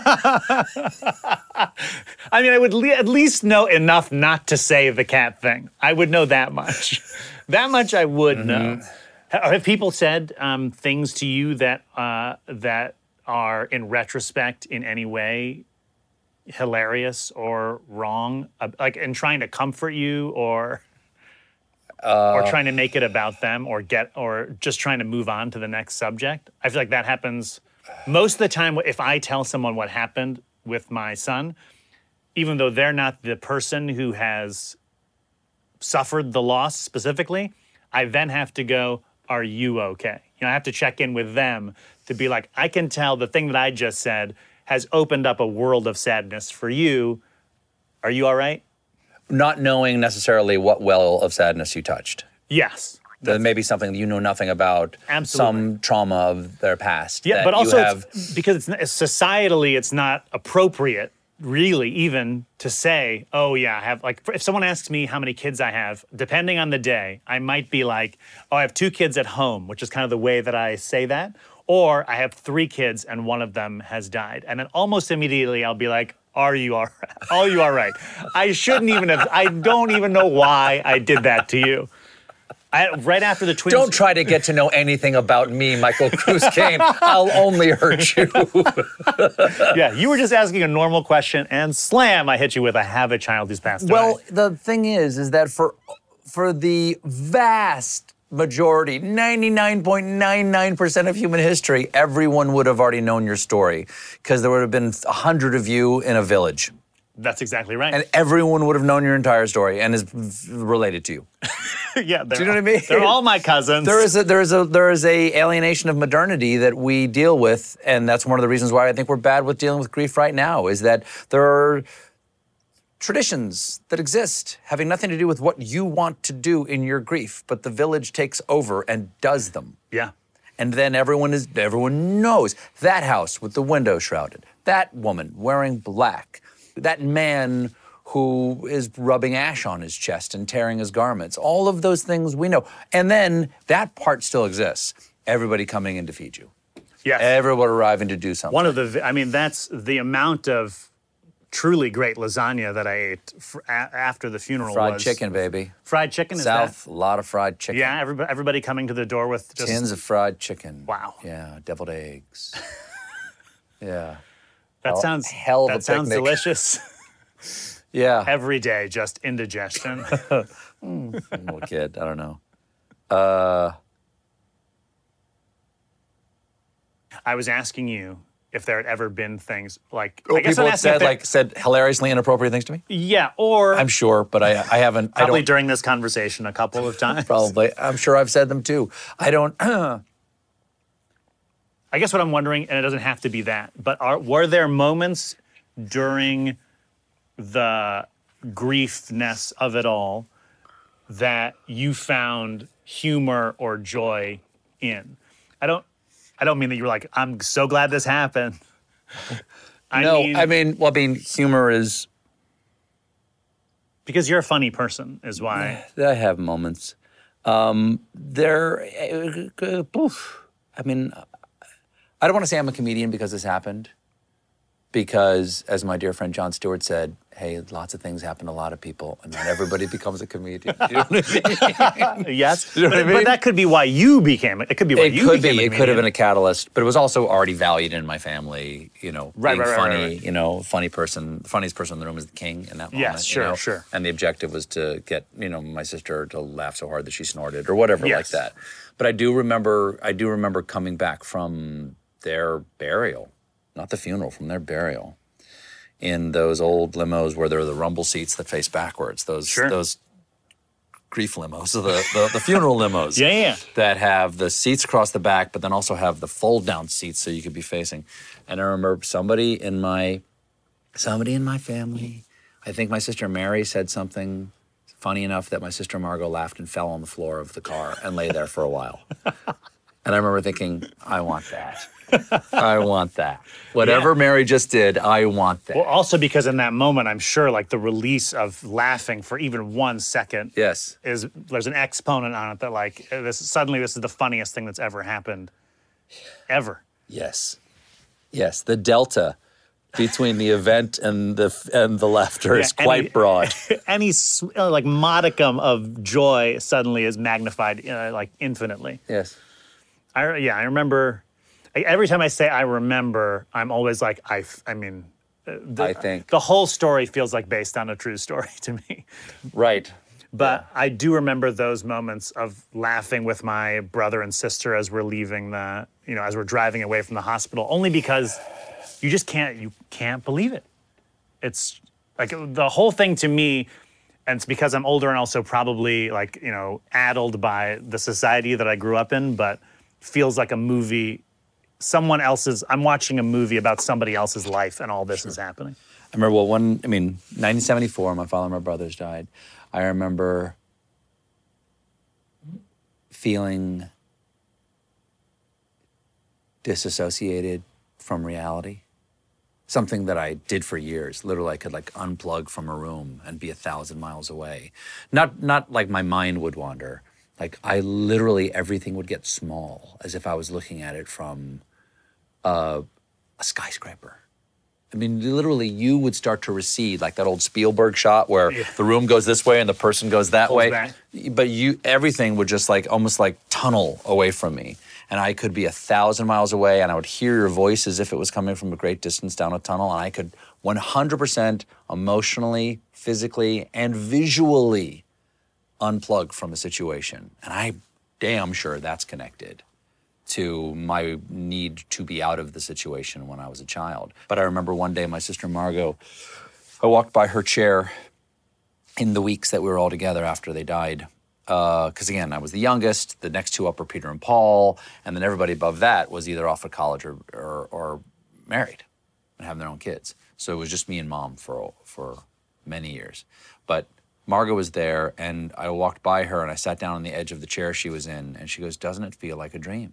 I mean, I would at least know enough not to say the cat thing. I would know that much. That much I would know. Have people said things to you that are, in retrospect, in any way hilarious or wrong, like in trying to comfort you or trying to make it about them or just trying to move on to the next subject? I feel like that happens most of the time. If I tell someone what happened with my son, even though they're not the person who has suffered the loss specifically, I then have to go, are you okay? I have to check in with them to be like, I can tell the thing that I just said has opened up a world of sadness for you. Are you all right? Not knowing necessarily what well of sadness you touched. Yes. There may be something you know nothing about. Absolutely. Some trauma of their past. Yeah, that but also you have... because societally it's not appropriate, really, even to say, oh yeah, I have, like, if someone asks me how many kids I have, depending on the day, I might be like, oh, I have 2 kids at home, which is kind of the way that I say that. Or I have 3 kids and one of them has died. And then almost immediately I'll be like, are you all right? Are you all right? I shouldn't even have, I don't even know why I did that to you. Right after the twins. Don't try to get to know anything about me, Michael Cruz Kane. I'll only hurt you. Yeah, you were just asking a normal question and slam, I hit you with, I have a child who's passed away. Well, the thing is that for the vast majority, 99.99% of human history, everyone would have already known your story because there would have been 100 of you in a village. That's exactly right. And everyone would have known your entire story and is related to you. Yeah, do you know what I mean? They're all my cousins. There is a alienation of modernity that we deal with, and that's one of the reasons why I think we're bad with dealing with grief right now, is that there are traditions that exist having nothing to do with what you want to do in your grief, but the village takes over and does them. Yeah. And then everyone knows that house with the window shrouded, that woman wearing black, that man who is rubbing ash on his chest and tearing his garments. All of those things we know. And then that part still exists. Everybody coming in to feed you. Yes. Everyone arriving to do something. That's the amount of truly great lasagna that I ate after the funeral. Fried chicken, baby. Fried chicken is South, a lot of fried chicken. Yeah, everybody coming to the door with just tins of fried chicken. Wow. Yeah, deviled eggs. Yeah. That sounds delicious. Yeah. Every day, just indigestion. I'm a little kid. I don't know. I was asking you if there had ever been things like... I guess people have said hilariously inappropriate things to me? Yeah, or... I'm sure, but I haven't... Probably during this conversation a couple of times. Probably. I'm sure I've said them too. I don't... I guess what I'm wondering, and it doesn't have to be that, but were there moments during the griefness of it all that you found humor or joy in? I don't mean that you were like, I'm so glad this happened. I mean, humor is... Because you're a funny person, is why. I have moments. I don't want to say I'm a comedian because this happened. Because, as my dear friend Jon Stewart said, hey, lots of things happen to a lot of people, and not everybody becomes a comedian. You know what I mean? Yes, you know what I mean? But that could be why you became. It could be why you became a comedian. It could have been a catalyst, but it was also already valued in my family. You know, being funny. Right. You know, funniest person in the room is the king in that moment. Yes, sure, sure. And the objective was to get my sister to laugh so hard that she snorted or whatever like that. But I do remember coming back from their burial. Not the funeral, from their burial, in those old limos where there are the rumble seats that face backwards. Those grief limos, the funeral limos. Yeah. That have the seats across the back, but then also have the fold-down seats so you could be facing. And I remember somebody in my family, I think my sister Mary said something funny enough that my sister Margot laughed and fell on the floor of the car and lay there for a while. And I remember thinking, I want that. I want that. Whatever Mary just did, I want that. Well, also because in that moment, I'm sure, like, the release of laughing for even 1 second there's an exponent on it that, like, this is the funniest thing that's ever happened. Ever. Yes. The delta between the event and the laughter is quite broad. Any modicum of joy suddenly is magnified like infinitely. Yes. I remember. Every time I say I remember, I'm always like, I think. The whole story feels like based on a true story to me. Right. But I do remember those moments of laughing with my brother and sister as we're leaving as we're driving away from the hospital, only because you can't believe it. It's like the whole thing to me, and it's because I'm older and also probably addled by the society that I grew up in, but feels like a movie, I'm watching a movie about somebody else's life and all this is happening. I remember 1974, my father and my brothers died. I remember feeling disassociated from reality. Something that I did for years. Literally, I could unplug from a room and be 1,000 miles away. Not like my mind would wander. Literally everything would get small, as if I was looking at it from a skyscraper. I mean, literally, you would start to recede, like that old Spielberg shot where the room goes this way and the person goes that way. Back. But everything would just almost tunnel away from me. And I could be 1,000 miles away and I would hear your voice as if it was coming from a great distance down a tunnel. And I could 100% emotionally, physically, and visually unplug from a situation. And I'm damn sure that's connected to my need to be out of the situation when I was a child. But I remember one day my sister Margot, I walked by her chair in the weeks that we were all together after they died. Because again, I was the youngest, the next two up were Peter and Paul, and then everybody above that was either off at college or married and having their own kids. So it was just me and Mom for many years. But Margot was there, and I walked by her, and I sat down on the edge of the chair she was in, and she goes, "Doesn't it feel like a dream?"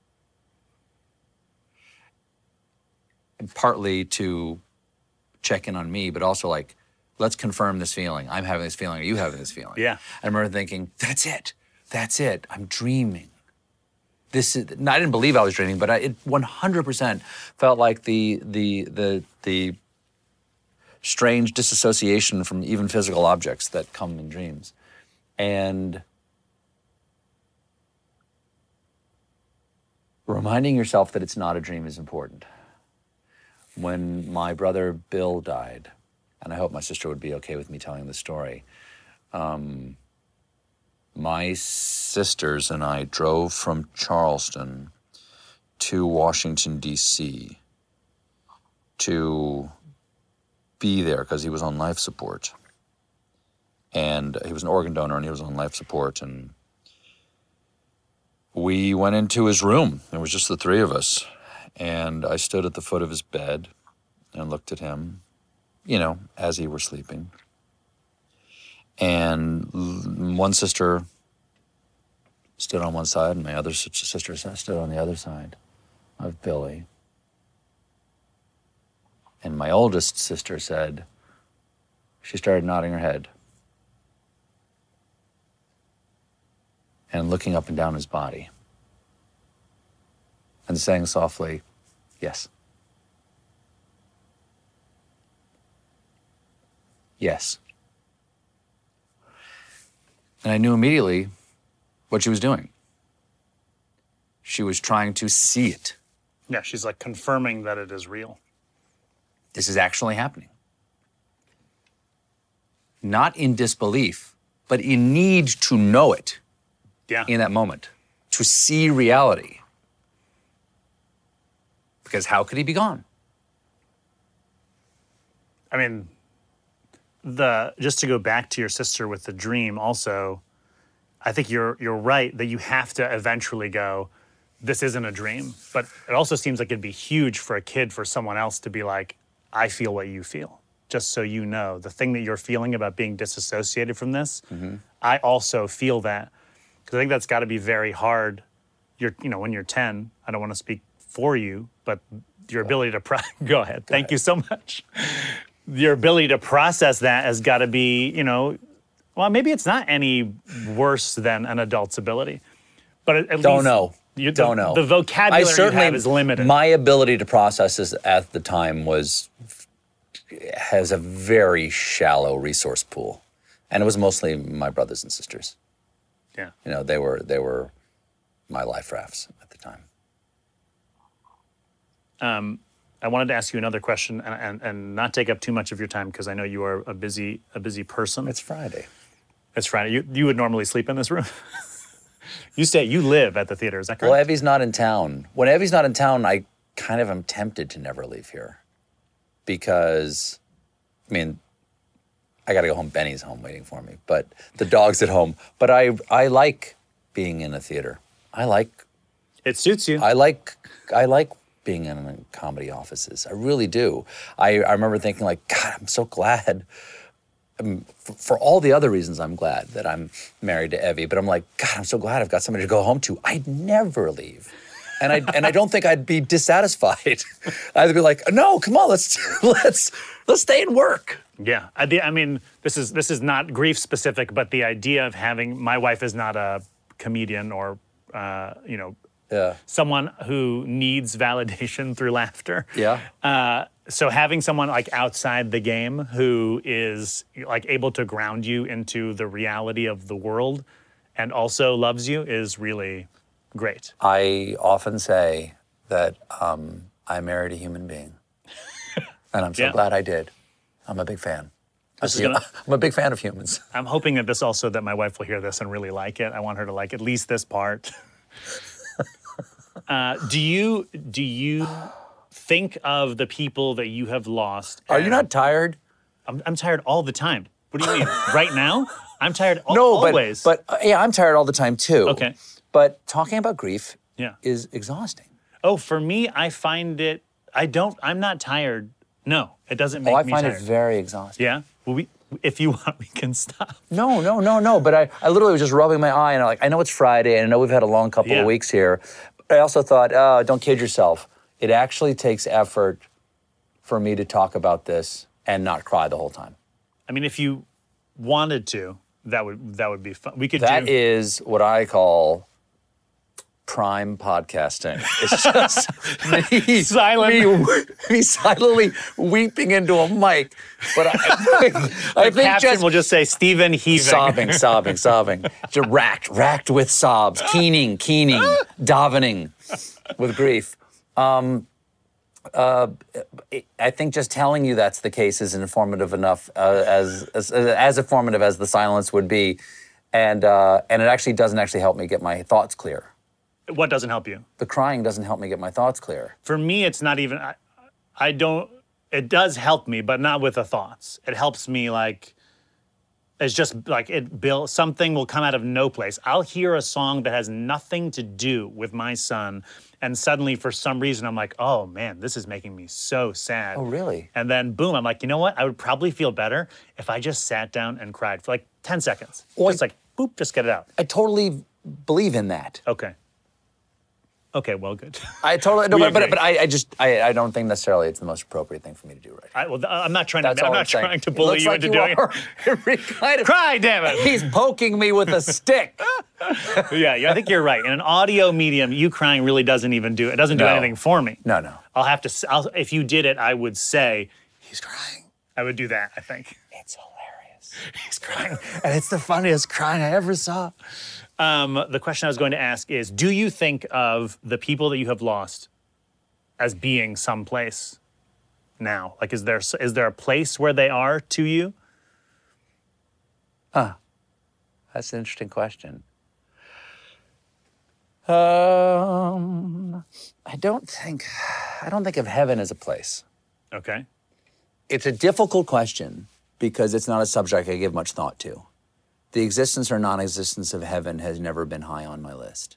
And partly to check in on me, but also let's confirm this feeling. I'm having this feeling. Are you having this feeling? Yeah. I remember thinking, that's it. I'm dreaming. I didn't believe I was dreaming, but it 100% felt like the strange disassociation from even physical objects that come in dreams. And reminding yourself that it's not a dream is important. When my brother Bill died, and I hope my sister would be okay with me telling the story, my sisters and I drove from Charleston to Washington, D.C. to be there because he was on life support. And he was an organ donor and he was on life support. And we went into his room. It was just the three of us. And I stood at the foot of his bed and looked at him, as he were sleeping. And one sister stood on one side and my other sister stood on the other side of Billy. And my oldest sister said, she started nodding her head and looking up and down his body and saying softly, "Yes. Yes." And I knew immediately what she was doing. She was trying to see it. Yeah, she's confirming that it is real. This is actually happening. Not in disbelief, but in need to know it in that moment, to see reality. Because how could he be gone? I mean, just to go back to your sister with the dream also, I think you're right that you have to eventually go, this isn't a dream. But it also seems like it'd be huge for a kid, for someone else to be like, I feel what you feel. Just so you know, the thing that you're feeling about being disassociated from this, I also feel that. Because I think that's got to be very hard. When you're 10, I don't want to speak for you, but your ability to go ahead. Thank you so much. Your ability to process that has got to be, well, maybe it's not any worse than an adult's ability, but at least don't know. The vocabulary you have is limited. My ability to process this at the time has a very shallow resource pool, and it was mostly my brothers and sisters. Yeah, they were my life rafts at the time. I wanted to ask you another question and not take up too much of your time because I know you are a busy person. It's Friday. It's Friday. You would normally sleep in this room? You live at the theater, is that correct? Well, Evie's not in town. When Evie's not in town, I kind of am tempted to never leave here. Because, I mean, I got to go home. Benny's home waiting for me. But the dog's at home. But I like being in a theater. It suits you. I like being in comedy offices. I really do. I remember thinking like, God, I'm so glad. For all the other reasons, I'm glad that I'm married to Evie. But I'm like, God, I'm so glad I've got somebody to go home to. I'd never leave. And I don't think I'd be dissatisfied. I'd be like, no, come on, let's stay and work. Yeah, I mean, this is not grief specific, but the idea of having my wife is not a comedian or someone who needs validation through laughter. Yeah. So having someone like outside the game who is like able to ground you into the reality of the world and also loves you is really great. I often say that I married a human being. And I'm so glad I did. I'm a big fan. I'm a big fan of humans. I'm hoping that my wife will hear this and really like it. I want her to like at least this part. Do you think of the people that you have lost? Are you not tired? I'm tired all the time. What do you mean? Right now? I'm tired always. But yeah, I'm tired all the time too. Okay. But talking about grief is exhausting. Oh, for me, I find it, I'm not tired. No, it doesn't make me tired. I find it very exhausting. Yeah? Well, if you want, we can stop. No. But I literally was just rubbing my eye and I'm like, I know it's Friday and I know we've had a long couple of weeks here. But I also thought, don't kid yourself. It actually takes effort for me to talk about this and not cry the whole time. I mean, if you wanted to, that would be fun. That is what I call prime podcasting. It's just me silently weeping into a mic. But I think caption will just say Stephen heaving. sobbing. Just racked with sobs, keening, davening with grief. I think just telling you that's the case is informative enough, as informative as the silence would be, and it actually doesn't help me get my thoughts clear. What doesn't help you? The crying doesn't help me get my thoughts clear. For me, it's not even. I don't. It does help me, but not with the thoughts. It helps me like. It's just like something will come out of no place. I'll hear a song that has nothing to do with my son, and suddenly, for some reason, I'm like, oh man, this is making me so sad. Oh, really? And then, boom, I'm like, you know what? I would probably feel better if I just sat down and cried for like 10 seconds. Just like, boop, just get it out. I totally believe in that. Okay, well, good. I totally, no, but I don't think necessarily it's the most appropriate thing for me to do right now. I'm not trying to bully you into doing it. Cry, damn it! He's poking me with a stick. Yeah, I think you're right. In an audio medium, you crying really doesn't do anything for me. No. If you did it, I would say he's crying. I would do that. I think it's hilarious. He's crying, and it's the funniest crying I ever saw. The question I was going to ask is, do you think of the people that you have lost as being someplace now? Like, is there a place where they are to you? That's an interesting question. I don't think of heaven as a place. Okay. It's a difficult question because it's not a subject I give much thought to. The existence or non-existence of heaven has never been high on my list.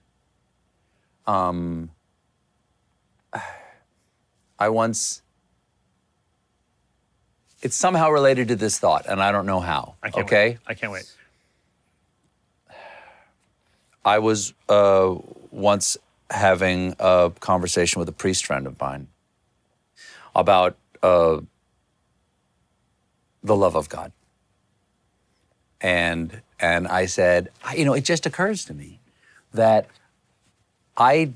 It's somehow related to this thought, and I don't know how. I can't wait. I was once having a conversation with a priest friend of mine about the love of God. And I said, it just occurs to me that I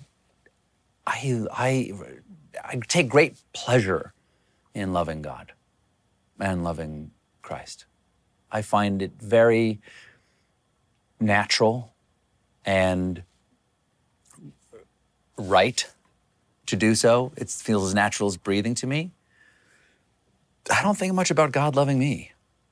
take great pleasure in loving God and loving Christ. I find it very natural and right to do so. It feels as natural as breathing to me. I don't think much about God loving me.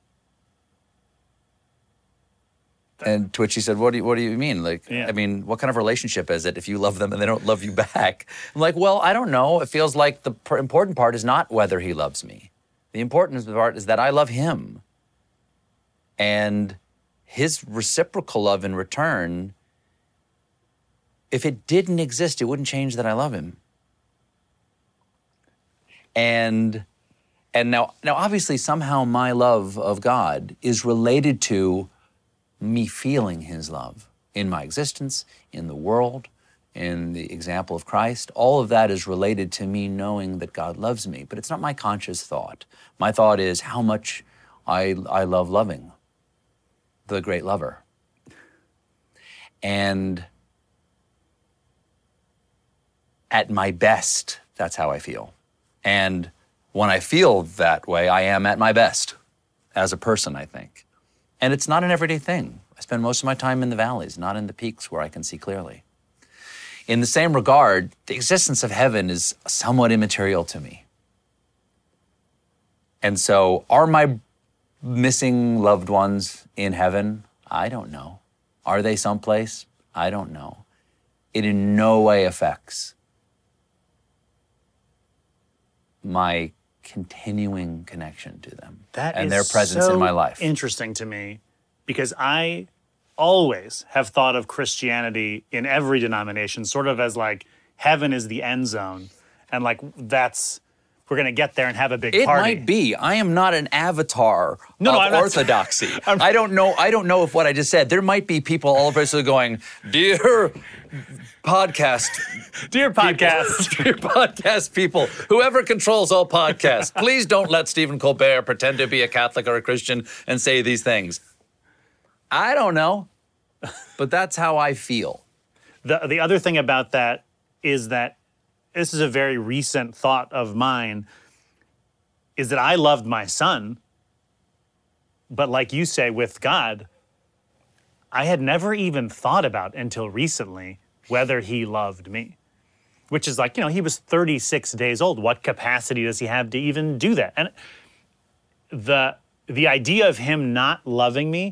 And to which he said, what do you mean? Like, I mean, what kind of relationship is it if you love them and they don't love you back? I'm like, well, I don't know. It feels like the important part is not whether he loves me. The important part is that I love him. And his reciprocal love in return, if it didn't exist, it wouldn't change that I love him. And now obviously somehow my love of God is related to me feeling his love in my existence, in the world, in the example of Christ. All of that is related to me knowing that God loves me, but it's not my conscious thought. My thought is how much I love loving the great lover. And at my best, that's how I feel. And when I feel that way, I am at my best as a person, I think. And it's not an everyday thing. I spend most of my time in the valleys, not in the peaks where I can see clearly. In the same regard, the existence of heaven is somewhat immaterial to me. And so, are my missing loved ones in heaven? I don't know. Are they someplace? I don't know. It in no way affects my continuing connection to them and their presence in my life. Interesting to me, because I always have thought of Christianity in every denomination sort of as like heaven is the end zone, and like we're going to get there and have a big party. It might be. I am not an avatar of orthodoxy. I don't know if what I just said. There might be people all over us going, dear podcast people, whoever controls all podcasts, please don't let Stephen Colbert pretend to be a Catholic or a Christian and say these things. I don't know, but that's how I feel. The other thing about that is that this is a very recent thought of mine, is that I loved my son, but like you say, with God, I had never even thought about until recently whether he loved me, which is like, he was 36 days old. What capacity does he have to even do that? And the idea of him not loving me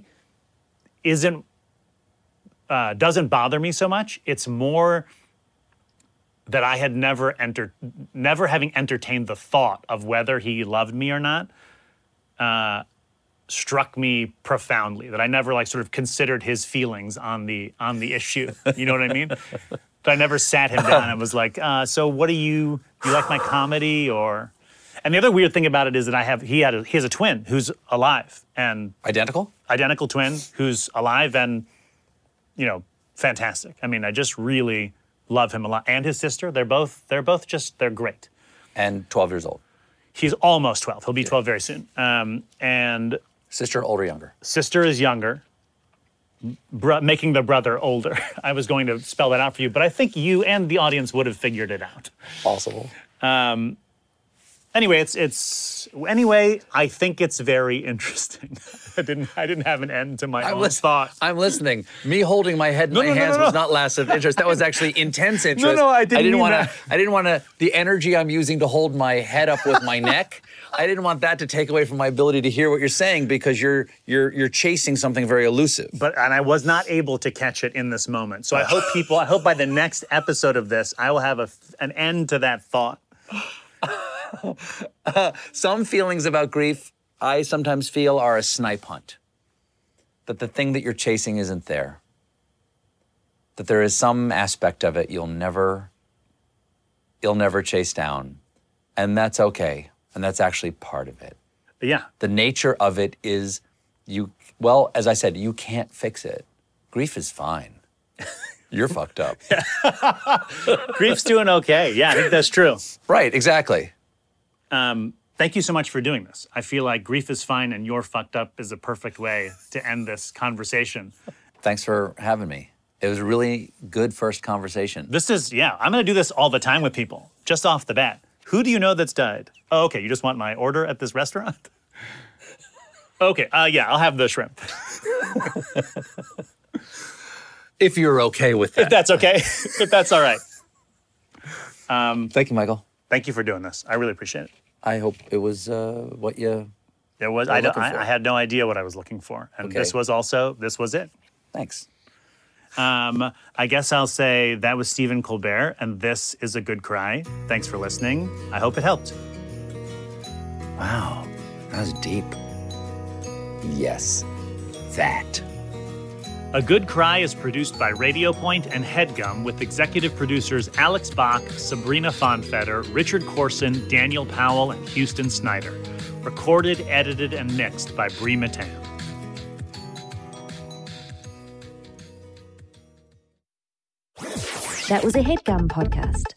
doesn't bother me so much. It's more that I had never having entertained the thought of whether he loved me or not, struck me profoundly. That I never sort of considered his feelings on the issue. You know what I mean? But I never sat him down and was like, so what do you like my comedy or? And the other weird thing about it is that he has a twin who's alive and identical twin who's alive and fantastic. I mean, I just really love him a lot. And his sister, they're both great. And 12 years old. He's almost 12. He'll be 12 very soon. And sister older or younger? Sister is younger, making the brother older. I was going to spell that out for you, but I think you and the audience would have figured it out. Possible. Anyway, I think it's very interesting. I didn't have an end to my own thought. I'm listening. Me holding my head in my hands was not less of interest. That was actually intense interest. I didn't want to. The energy I'm using to hold my head up with my neck. I didn't want that to take away from my ability to hear what you're saying because you're chasing something very elusive. And I was not able to catch it in this moment. So I hope by the next episode of this, I will have an end to that thought. Some feelings about grief I sometimes feel are a snipe hunt. That the thing that you're chasing isn't there. That there is some aspect of it you'll never chase down. And that's okay. And that's actually part of it. Yeah. The nature of it is as I said, you can't fix it. Grief is fine. You're fucked up. Grief's doing okay. Yeah, I think that's true. Right, exactly. Thank you so much for doing this. I feel like grief is fine and you're fucked up is a perfect way to end this conversation. Thanks for having me. It was a really good first conversation. I'm going to do this all the time with people, just off the bat. Who do you know that's died? Oh, okay, you just want my order at this restaurant? Okay, I'll have the shrimp. If you're okay with that. If that's okay. If that's all right. Thank you, Michael. Thank you for doing this. I really appreciate it. I hope it was what you... It was. I had no idea what I was looking for. And Okay. this was it. Thanks. I guess I'll say that was Stephen Colbert, and this is A Good Cry. Thanks for listening. I hope it helped. Wow, that was deep. Yes, that. A Good Cry is produced by Radio Point and HeadGum with executive producers Alex Bach, Sabrina Fonfetter, Richard Corson, Daniel Powell, and Houston Snyder. Recorded, edited, and mixed by Brie Matan. That was a HeadGum podcast.